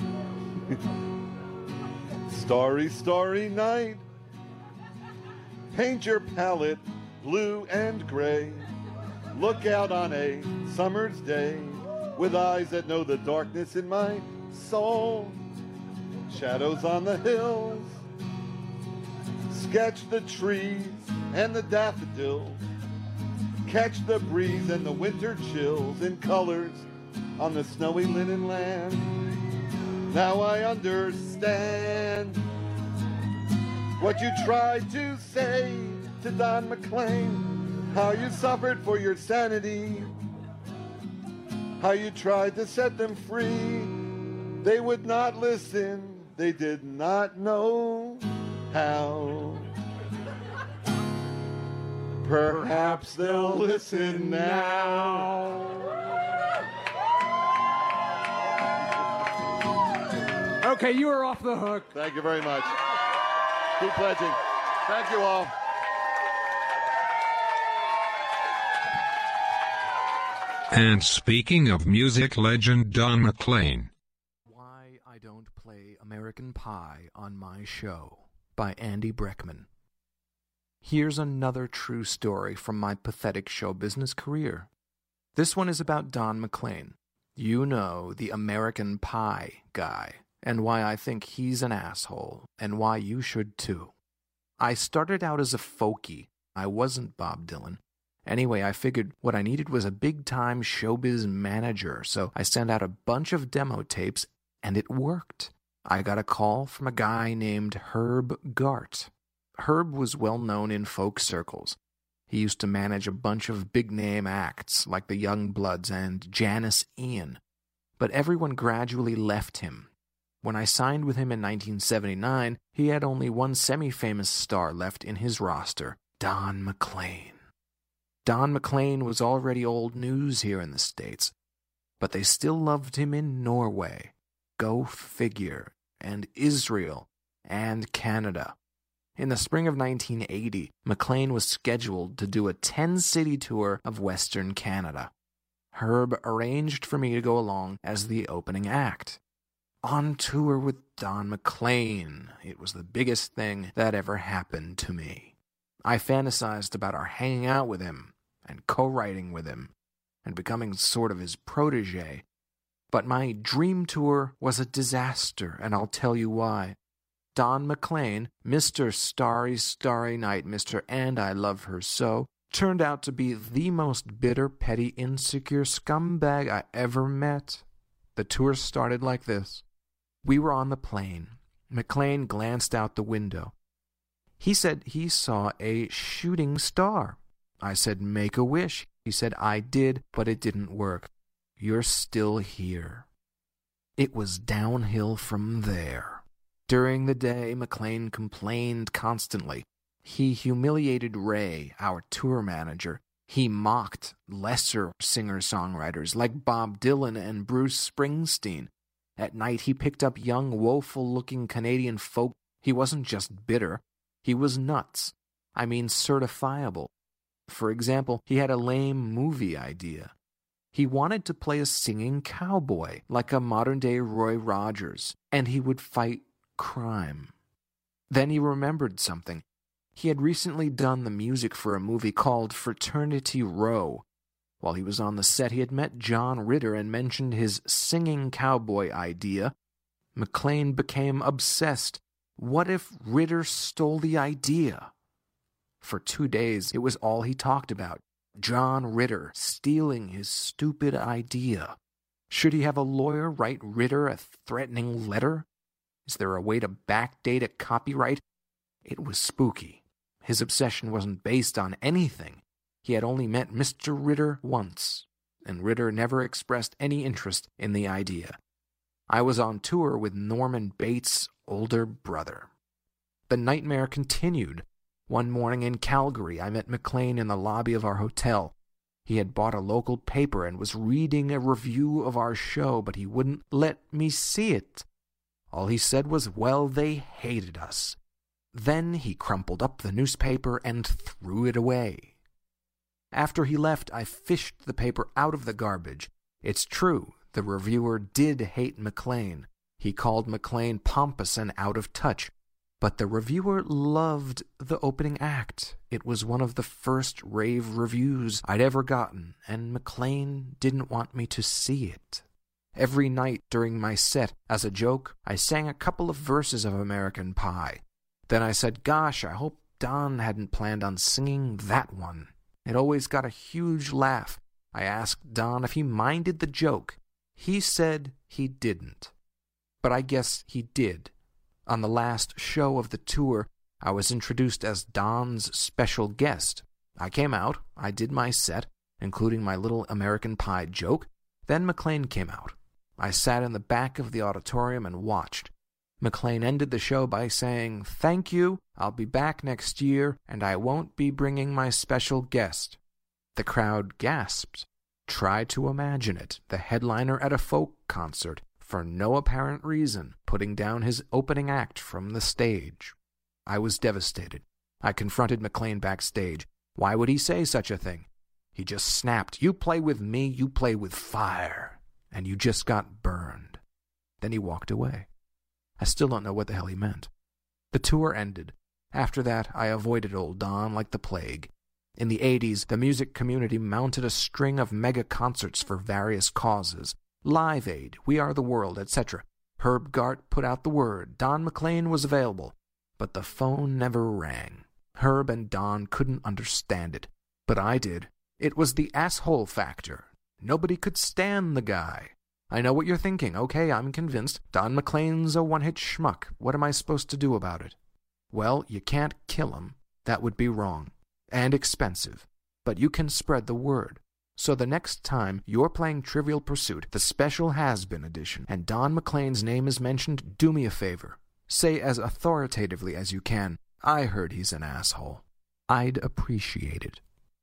Starry, starry night. Paint your palette blue and gray. Look out on a summer's day with eyes that know the darkness in my soul. Shadows on the hills. Sketch the trees and the daffodils. Catch the breeze and the winter chills in colors on the snowy linen land. Now I understand what you tried to say to Don McLean, how you suffered for your sanity, how you tried to set them free. They would not listen, they did not know how. Perhaps they'll listen now. Okay, you are off the hook. Thank you very much. Keep pledging. Thank you all. And speaking of music legend Don McLean. Why I Don't Play American Pie on My Show by Andy Breckman. Here's another true story from my pathetic show business career. This one is about Don McLean. You know, the American Pie guy, and why I think he's an asshole, and why you should too. I started out as a folkie. I wasn't Bob Dylan. Anyway, I figured what I needed was a big-time showbiz manager, so I sent out a bunch of demo tapes, and it worked. I got a call from a guy named Herb Gart. Herb was well known in folk circles. He used to manage a bunch of big-name acts like the Youngbloods and Janis Ian. But everyone gradually left him. When I signed with him in 1979, he had only one semi-famous star left in his roster, Don McLean. Don McLean was already old news here in the States, but they still loved him in Norway, go figure, and Israel, and Canada. In the spring of 1980, McLean was scheduled to do a 10-city tour of Western Canada. Herb arranged for me to go along as the opening act. On tour with Don McLean, it was the biggest thing that ever happened to me. I fantasized about our hanging out with him, and co-writing with him, and becoming sort of his protege. But my dream tour was a disaster, and I'll tell you why. Don McLean, Mr. Starry, Starry Night, Mr. And I Love Her So, turned out to be the most bitter, petty, insecure scumbag I ever met. The tour started like this. We were on the plane. McLean glanced out the window. He said he saw a shooting star. I said, make a wish. He said, I did, but it didn't work. You're still here. It was downhill from there. During the day, McLean complained constantly. He humiliated Ray, our tour manager. He mocked lesser singer-songwriters like Bob Dylan and Bruce Springsteen. At night, he picked up young, woeful-looking Canadian folk. He wasn't just bitter. He was nuts. I mean, certifiable. For example, he had a lame movie idea. He wanted to play a singing cowboy, like a modern-day Roy Rogers, and he would fight crime. Then he remembered something. He had recently done the music for a movie called Fraternity Row. While he was on the set, he had met John Ritter and mentioned his singing cowboy idea. McLean became obsessed. What if Ritter stole the idea? For 2 days, it was all he talked about. John Ritter stealing his stupid idea. Should he have a lawyer write Ritter a threatening letter? Is there a way to backdate a copyright? It was spooky. His obsession wasn't based on anything. He had only met Mr. Ritter once, and Ritter never expressed any interest in the idea. I was on tour with Norman Bates' older brother. The nightmare continued. One morning in Calgary, I met McLean in the lobby of our hotel. He had bought a local paper and was reading a review of our show, but he wouldn't let me see it. All he said was, well, they hated us. Then he crumpled up the newspaper and threw it away. After he left, I fished the paper out of the garbage. It's true, the reviewer did hate McLean. He called McLean pompous and out of touch. But the reviewer loved the opening act. It was one of the first rave reviews I'd ever gotten, and McLean didn't want me to see it. Every night during my set, as a joke, I sang a couple of verses of American Pie. Then I said, gosh, I hope Don hadn't planned on singing that one. It always got a huge laugh. I asked Don if he minded the joke. He said he didn't. But I guess he did. On the last show of the tour, I was introduced as Don's special guest. I came out, I did my set, including my little American Pie joke. Then McLean came out. I sat in the back of the auditorium and watched. McLean ended the show by saying, "Thank you, I'll be back next year, and I won't be bringing my special guest." The crowd gasped. Try to imagine it, the headliner at a folk concert, for no apparent reason, putting down his opening act from the stage. I was devastated. I confronted McLean backstage. Why would he say such a thing? He just snapped, "You play with me, you play with fire, and you just got burned." Then he walked away. I still don't know what the hell he meant. The tour ended. After that, I avoided old Don like the plague. In the 80s, the music community mounted a string of mega concerts for various causes. Live Aid, We Are the World, etc. Herb Gart put out the word. Don McLean was available. But the phone never rang. Herb and Don couldn't understand it. But I did. It was the asshole factor. Nobody could stand the guy. I know what you're thinking. Okay, I'm convinced. Don McLean's a one-hit schmuck. What am I supposed to do about it? Well, you can't kill him. That would be wrong. And expensive. But you can spread the word. So the next time you're playing Trivial Pursuit, the special has-been edition, and Don McLean's name is mentioned, do me a favor. Say as authoritatively as you can, "I heard he's an asshole." I'd appreciate it.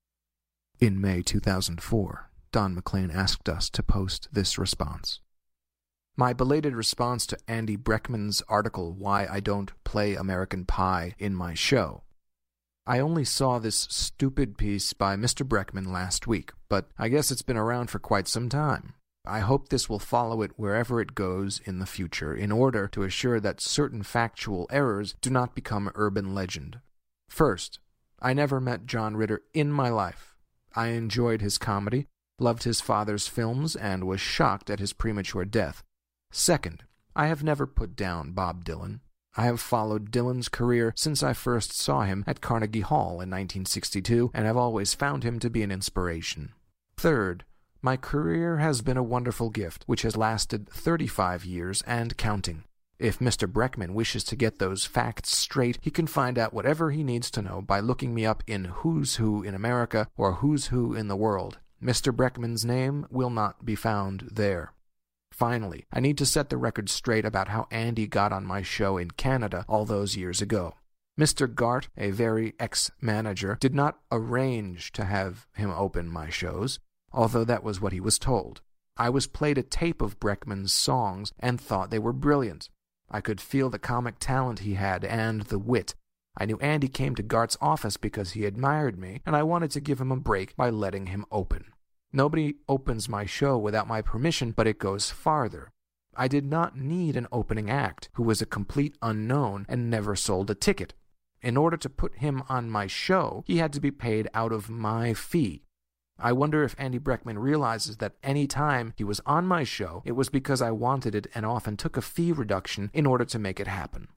In May 2004, Don McLean asked us to post this response. My belated response to Andy Breckman's article, Why I Don't Play American Pie in My Show. I only saw this stupid piece by Mr. Breckman last week, but I guess it's been around for quite some time. I hope this will follow it wherever it goes in the future, in order to assure that certain factual errors do not become urban legend. First, I never met John Ritter in my life. I enjoyed his comedy, loved his father's films, and was shocked at his premature death. Second, I have never put down Bob Dylan. I have followed Dylan's career since I first saw him at Carnegie Hall in 1962, and have always found him to be an inspiration. Third, my career has been a wonderful gift, which has lasted 35 years and counting. If Mr. Breckman wishes to get those facts straight, he can find out whatever he needs to know by looking me up in Who's Who in America or Who's Who in the World. Mr. Breckman's name will not be found there. Finally, I need to set the record straight about how Andy got on my show in Canada all those years ago. Mr. Gart, a very ex-manager, did not arrange to have him open my shows, although that was what he was told. I was played a tape of Breckman's songs and thought they were brilliant. I could feel the comic talent he had and the wit. I knew Andy came to Gart's office because he admired me, and I wanted to give him a break by letting him open. Nobody opens my show without my permission, but it goes farther. I did not need an opening act who was a complete unknown and never sold a ticket. In order to put him on my show, he had to be paid out of my fee. I wonder if Andy Breckman realizes that any time he was on my show, it was because I wanted it and often took a fee reduction in order to make it happen.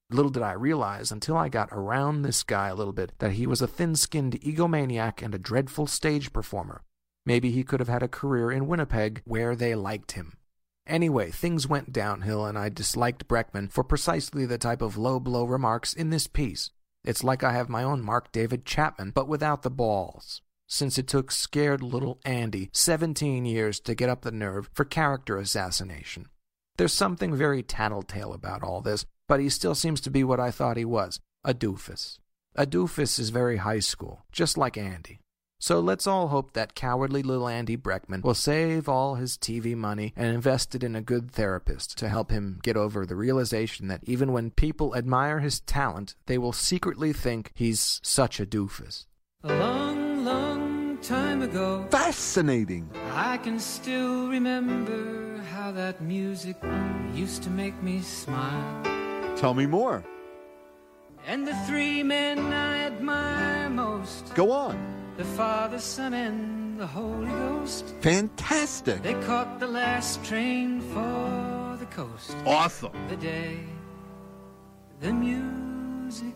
Little did I realize, until I got around this guy a little bit, that he was a thin-skinned egomaniac and a dreadful stage performer. Maybe he could have had a career in Winnipeg where they liked him. Anyway, things went downhill, and I disliked Breckman for precisely the type of low-blow remarks in this piece. It's like I have my own Mark David Chapman, but without the balls. Since it took scared little Andy 17 years to get up the nerve for character assassination. There's something very tattletale about all this, but he still seems to be what I thought he was, a doofus. A doofus is very high school, just like Andy. So let's all hope that cowardly little Andy Breckman will save all his TV money and invest it in a good therapist to help him get over the realization that even when people admire his talent, they will secretly think he's such a doofus. A long, long time ago. Fascinating. I can still remember how that music used to make me smile. Tell me more. And the three men I admire most. Go on. The Father, Son, and the Holy Ghost. Fantastic. They caught the last train for the coast. Awesome. The day the music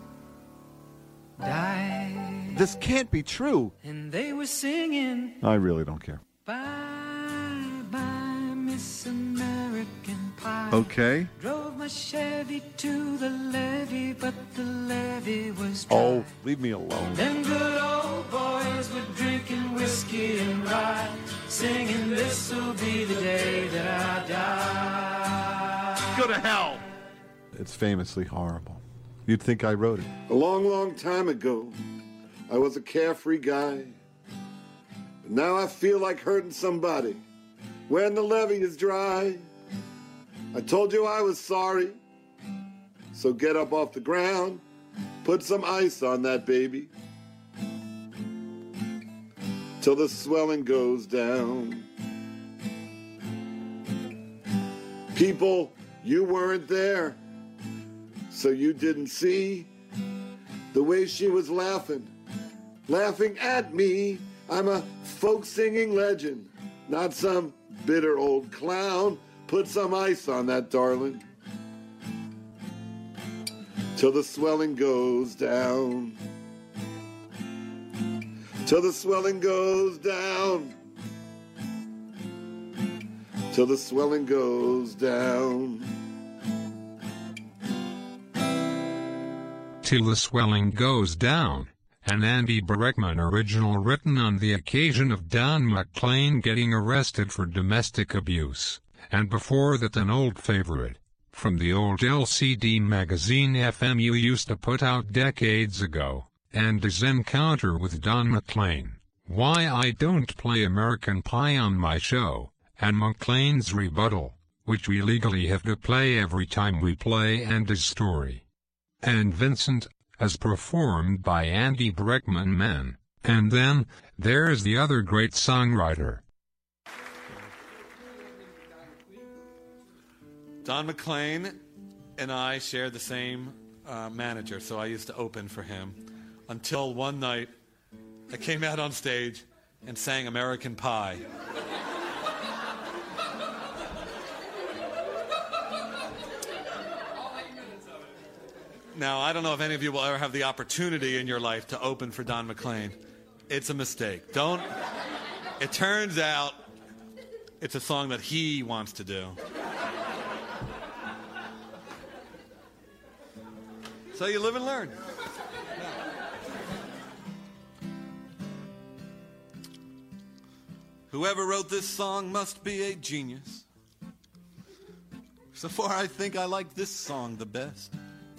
died. This can't be true. And they were singing. I really don't care. Bye-bye, Miss American Pie. Okay. Drove my Chevy to the levee, but the levee was dry. Oh, leave me alone. Them good old boys were drinking whiskey and rye, singing, this'll be the day that I die. Go to hell. It's famously horrible. You'd think I wrote it. A long, long time ago, I was a carefree guy. But now I feel like hurting somebody when the levee is dry. I told you I was sorry, so get up off the ground, put some ice on that baby, till the swelling goes down. People, you weren't there, so you didn't see the way she was laughing at me. I'm a folk singing legend, not some bitter old clown. Put some ice on that, darling, till the swelling goes down. Till the swelling goes down. Till the swelling goes down. Till the swelling goes down. An Andy Breckman original written on the occasion of Don McLean getting arrested for domestic abuse. And before that, an old favorite, from the old LCD magazine FMU used to put out decades ago, Andy's encounter with Don McLean, Why I Don't Play American Pie on My Show, and McLean's rebuttal, which we legally have to play every time we play Andy's story. And Vincent, as performed by Andy Breckman Men, and then, there's the other great songwriter. Don McLean and I shared the same manager, so I used to open for him. Until one night, I came out on stage and sang American Pie. Now, I don't know if any of you will ever have the opportunity in your life to open for Don McLean. It's a mistake. Don't. It turns out it's a song that he wants to do. So you live and learn. Whoever wrote this song must be a genius. So far, I think I like this song the best.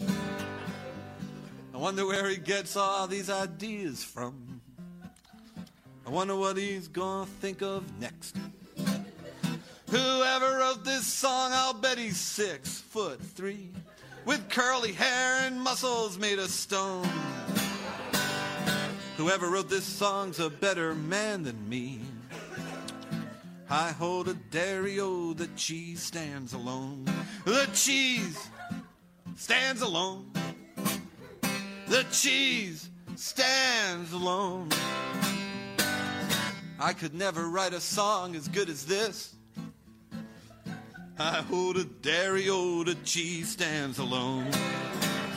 I wonder where he gets all these ideas from. I wonder what he's gonna think of next. Whoever wrote this song, I'll bet he's 6'3", with curly hair and muscles made of stone. Whoever wrote this song's a better man than me. I hold a dairy-o, the cheese stands alone. The cheese stands alone. The cheese stands alone. I could never write a song as good as this. I hold a dairy-o, the cheese stands alone.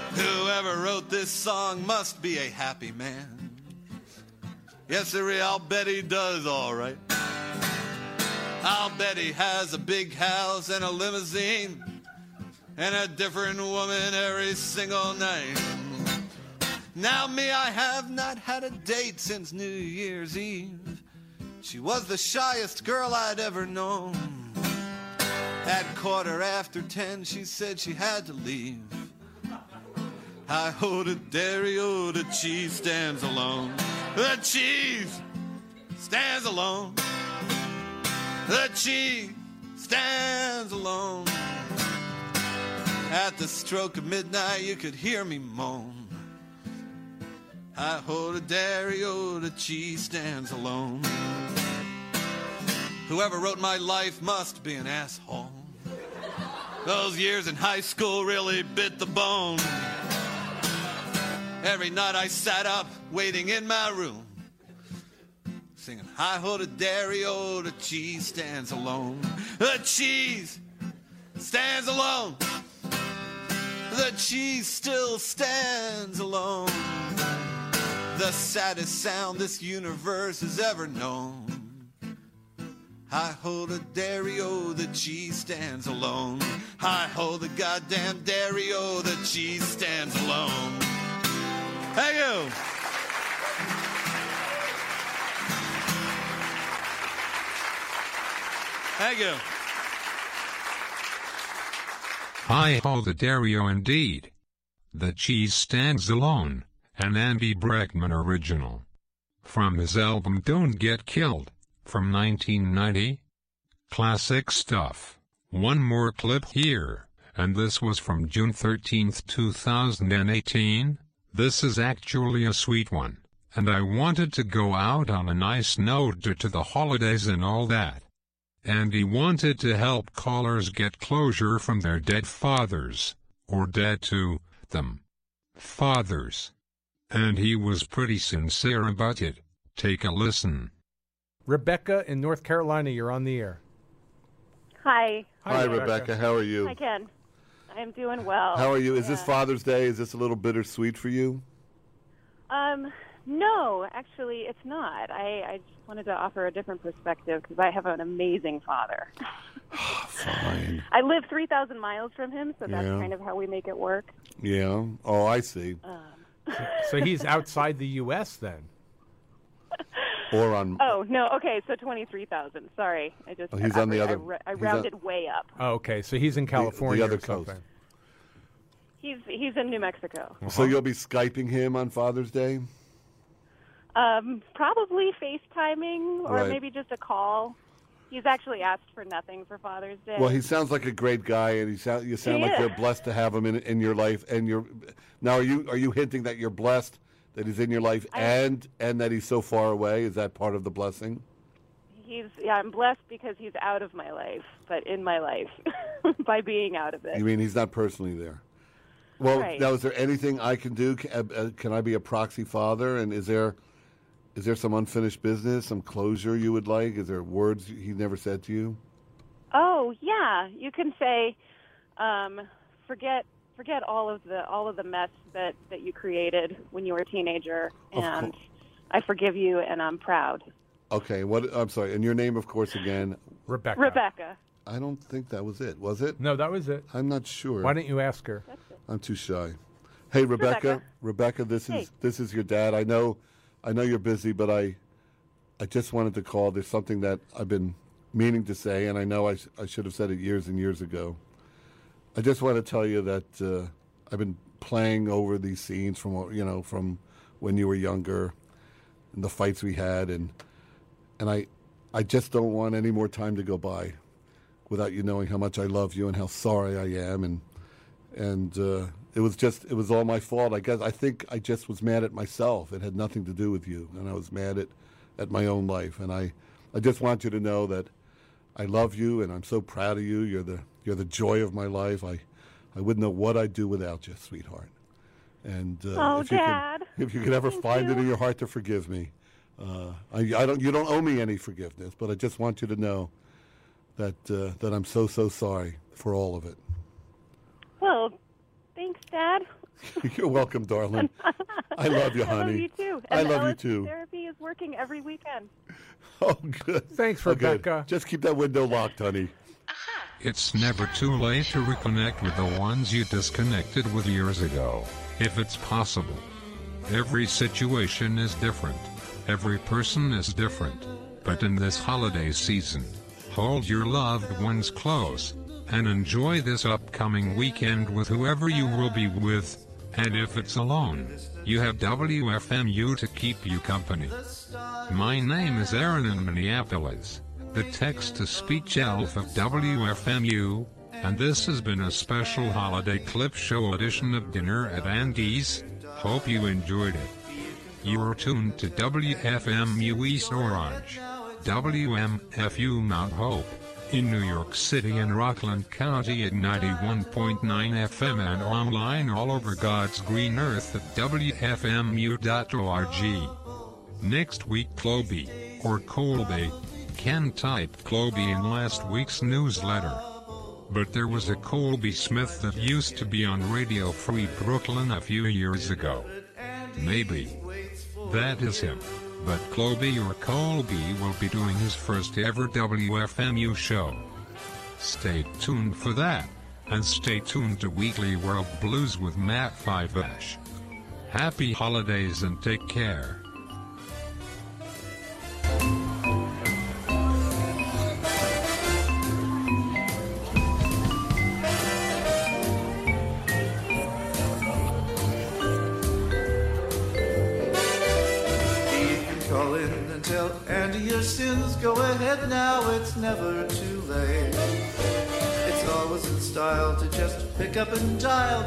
Whoever wrote this song must be a happy man. Yes, sir, I'll bet he does all right. I'll bet he has a big house and a limousine and a different woman every single night. Now me, I have not had a date since New Year's Eve. She was the shyest girl I'd ever known. At 10:15, she said she had to leave. Hi-ho to Dario, the cheese stands alone. The cheese stands alone. The cheese stands alone. At the stroke of midnight, you could hear me moan. Hi-ho to Dario, the cheese stands alone. Whoever wrote my life must be an asshole. Those years in high school really bit the bone. Every night I sat up, waiting in my room, singing, hi-ho to Dario, the cheese stands alone. The cheese stands alone. The cheese still stands alone. The saddest sound this universe has ever known. Hi-ho to Dario, the cheese stands alone. Hi-ho the goddamn Dario, the cheese stands alone. Thank you. Thank you. Hi-ho the Dario indeed. The cheese stands alone, an Andy Breckman original. From his album Don't Get Killed, from 1990. Classic stuff. One more clip here, and this was from June 13th, 2018. This is actually a sweet one, and I wanted to go out on a nice note due to the holidays and all that. And he wanted to help callers get closure from their dead fathers, or dead to them. Fathers. And he was pretty sincere about it. Take a listen. Rebecca in North Carolina, you're on the air. Hi. Hi, Rebecca. How are you? Hi, Ken. I'm doing well. How are you? Is this Father's Day? Is this a little bittersweet for you? No, actually, it's not. I just wanted to offer a different perspective because I have an amazing father. Fine. I live 3,000 miles from him, so that's Yeah. kind of how we make it work. Yeah. Oh, I see. So he's outside the U.S. then? Or on. Oh, no. Okay, so 23,000. Sorry. Oh, he's on the other. I he's rounded on- way up. Oh, okay, so he's in California the other or something. coast. He's in New Mexico. So you'll be Skyping him on Father's Day? Probably FaceTiming or Right. maybe just a call. He's actually asked for nothing for Father's Day. Well, he sounds like a great guy, and you sound He like you're is. blessed to have him in your life. And now, are you hinting that you're blessed that he's in your life and that he's so far away? Is that part of the blessing? I'm blessed because he's out of my life, but in my life by being out of it. You mean he's not personally there? Well, Right. now is there anything I can do? Can I be a proxy father? And is there some unfinished business, some closure you would like? Is there words he never said to you? Oh yeah, you can say, forget all of the mess that you created when you were a teenager, and I forgive you, and I'm proud. Okay. I'm sorry. And your name, of course, again. Rebecca. Rebecca. I don't think that was it. Was it? No, that was it. I'm not sure. Why don't you ask her? I'm too shy. Hey, Rebecca. Rebecca, this is your dad. I know you're busy, but I just wanted to call. There's something that I've been meaning to say, and I know I should have said it years and years ago. I just want to tell you that I've been playing over these scenes from when you were younger, and the fights we had, and I just don't want any more time to go by without you knowing how much I love you and how sorry I am, and it was all my fault. I think I just was mad at myself. It had nothing to do with you, and I was mad at my own life. And I just want you to know that I love you, and I'm so proud of you. You're the joy of my life. I wouldn't know what I'd do without you, sweetheart. And Dad, if you could ever find it in your heart to forgive me, you don't owe me any forgiveness, but I just want you to know that I'm so sorry for all of it. Well, thank Thanks, Dad. You're welcome, darling. I love you, honey. I love you too. I And love you LSD too. Therapy is working every weekend. Oh, good. Thanks, Oh, good. Rebecca. Just keep that window locked, honey. It's never too late to reconnect with the ones you disconnected with years ago, if it's possible. Every situation is different. Every person is different. But in this holiday season, hold your loved ones close, and enjoy this upcoming weekend with whoever you will be with, and if it's alone, you have WFMU to keep you company. My name is Aaron in Minneapolis, the text-to-speech elf of WFMU, and this has been a special holiday clip show edition of Dinner at Andy's. Hope you enjoyed it. You are tuned to WFMU East Orange, WMFU Mount Hope, in New York City and Rockland County at 91.9 FM and online all over God's green earth at WFMU.org. Next week, Cloby, or Colby. Ken typed Cloby in last week's newsletter. But there was a Colby Smith that used to be on Radio Free Brooklyn a few years ago. Maybe that is him. But Cloby or Colby will be doing his first ever WFMU show. Stay tuned for that, and stay tuned to Weekly World Blues with Matt Fiveash. Happy holidays and take care. Call in and tell Andy your sins. Go ahead now, it's never too late. It's always in style to just pick up and dial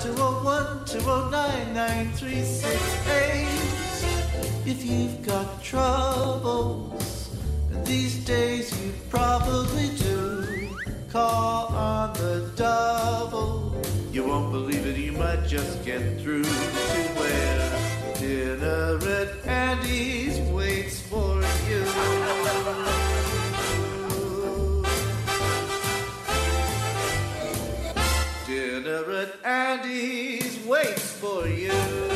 201-209-9368. If you've got troubles, and these days you probably do, call on the double. You won't believe it, you might just get through to where Dinner at Andy's waits for you. Dinner at Andy's waits for you.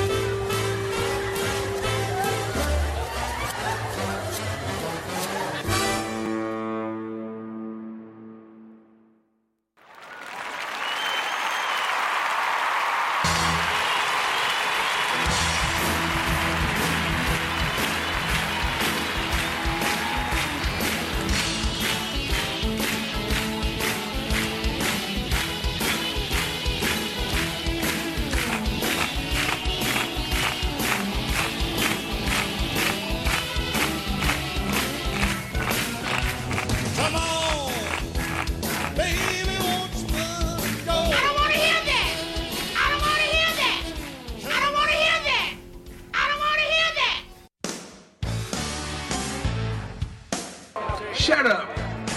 Shut up.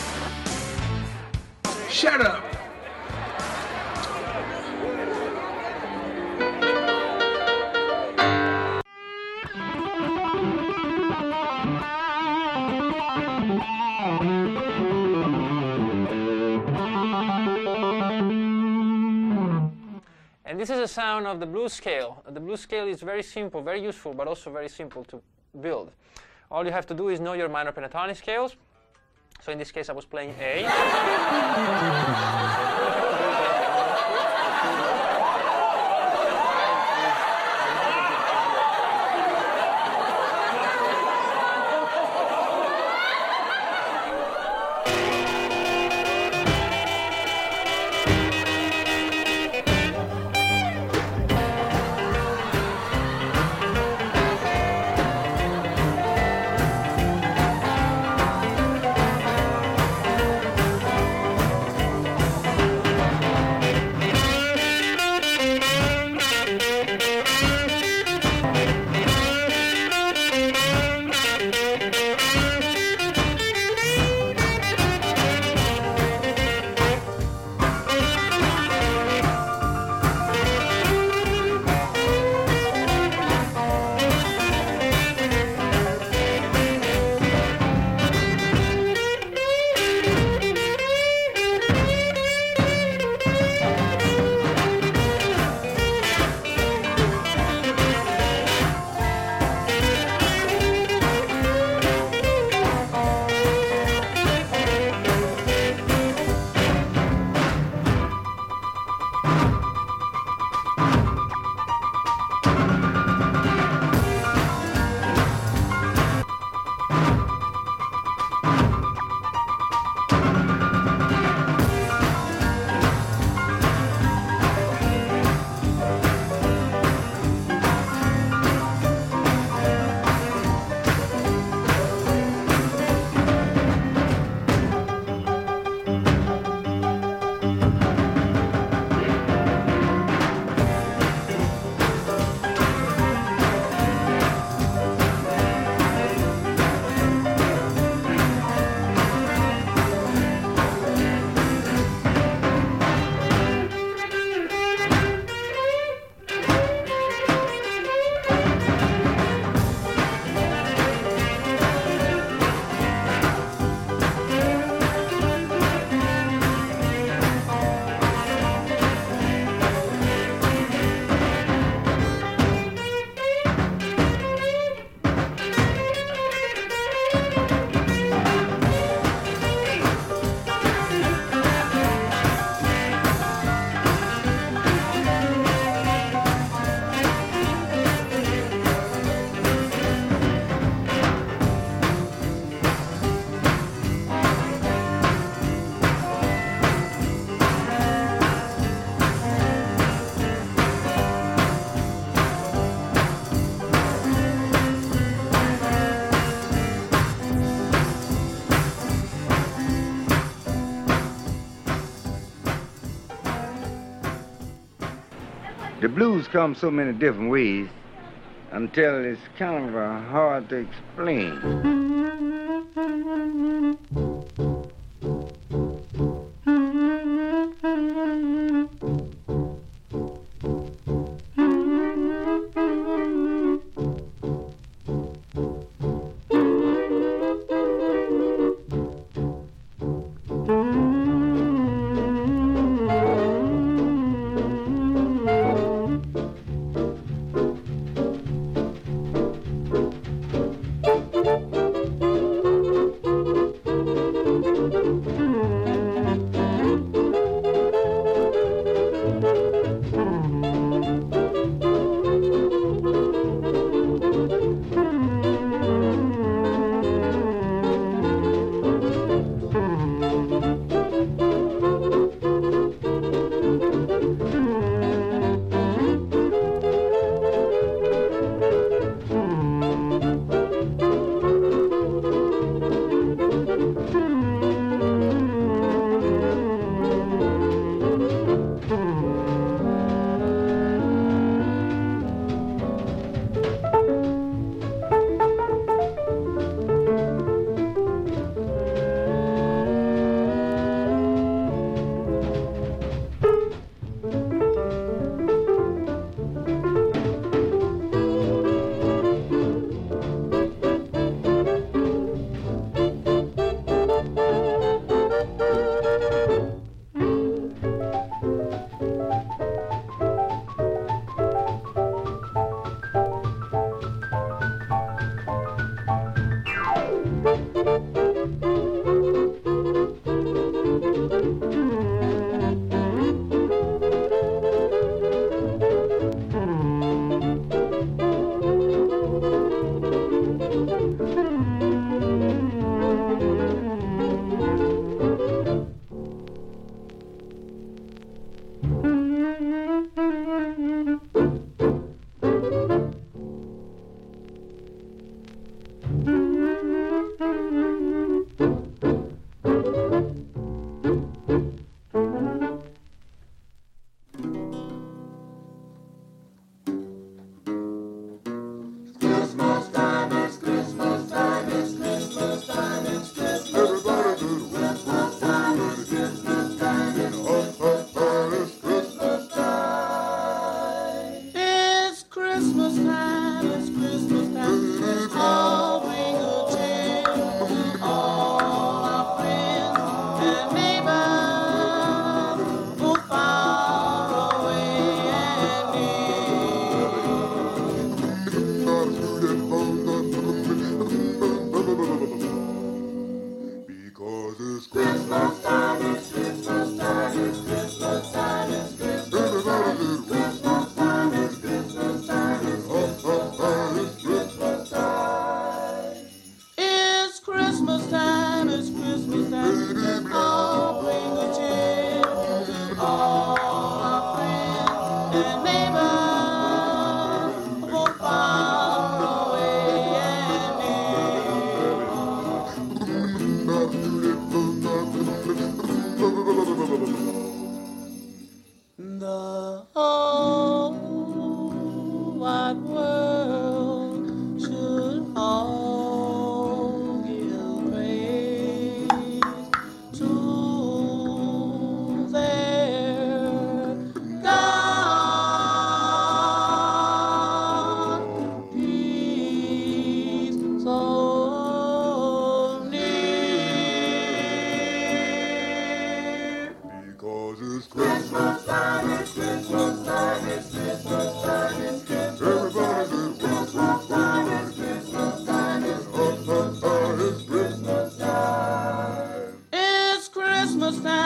Shut up. And this is a sound of the blues scale. The blues scale is very simple, very useful, but also very simple to build. All you have to do is know your minor pentatonic scales. So in this case, I was playing A. The blues come so many different ways until it's kind of hard to explain. Christmas time.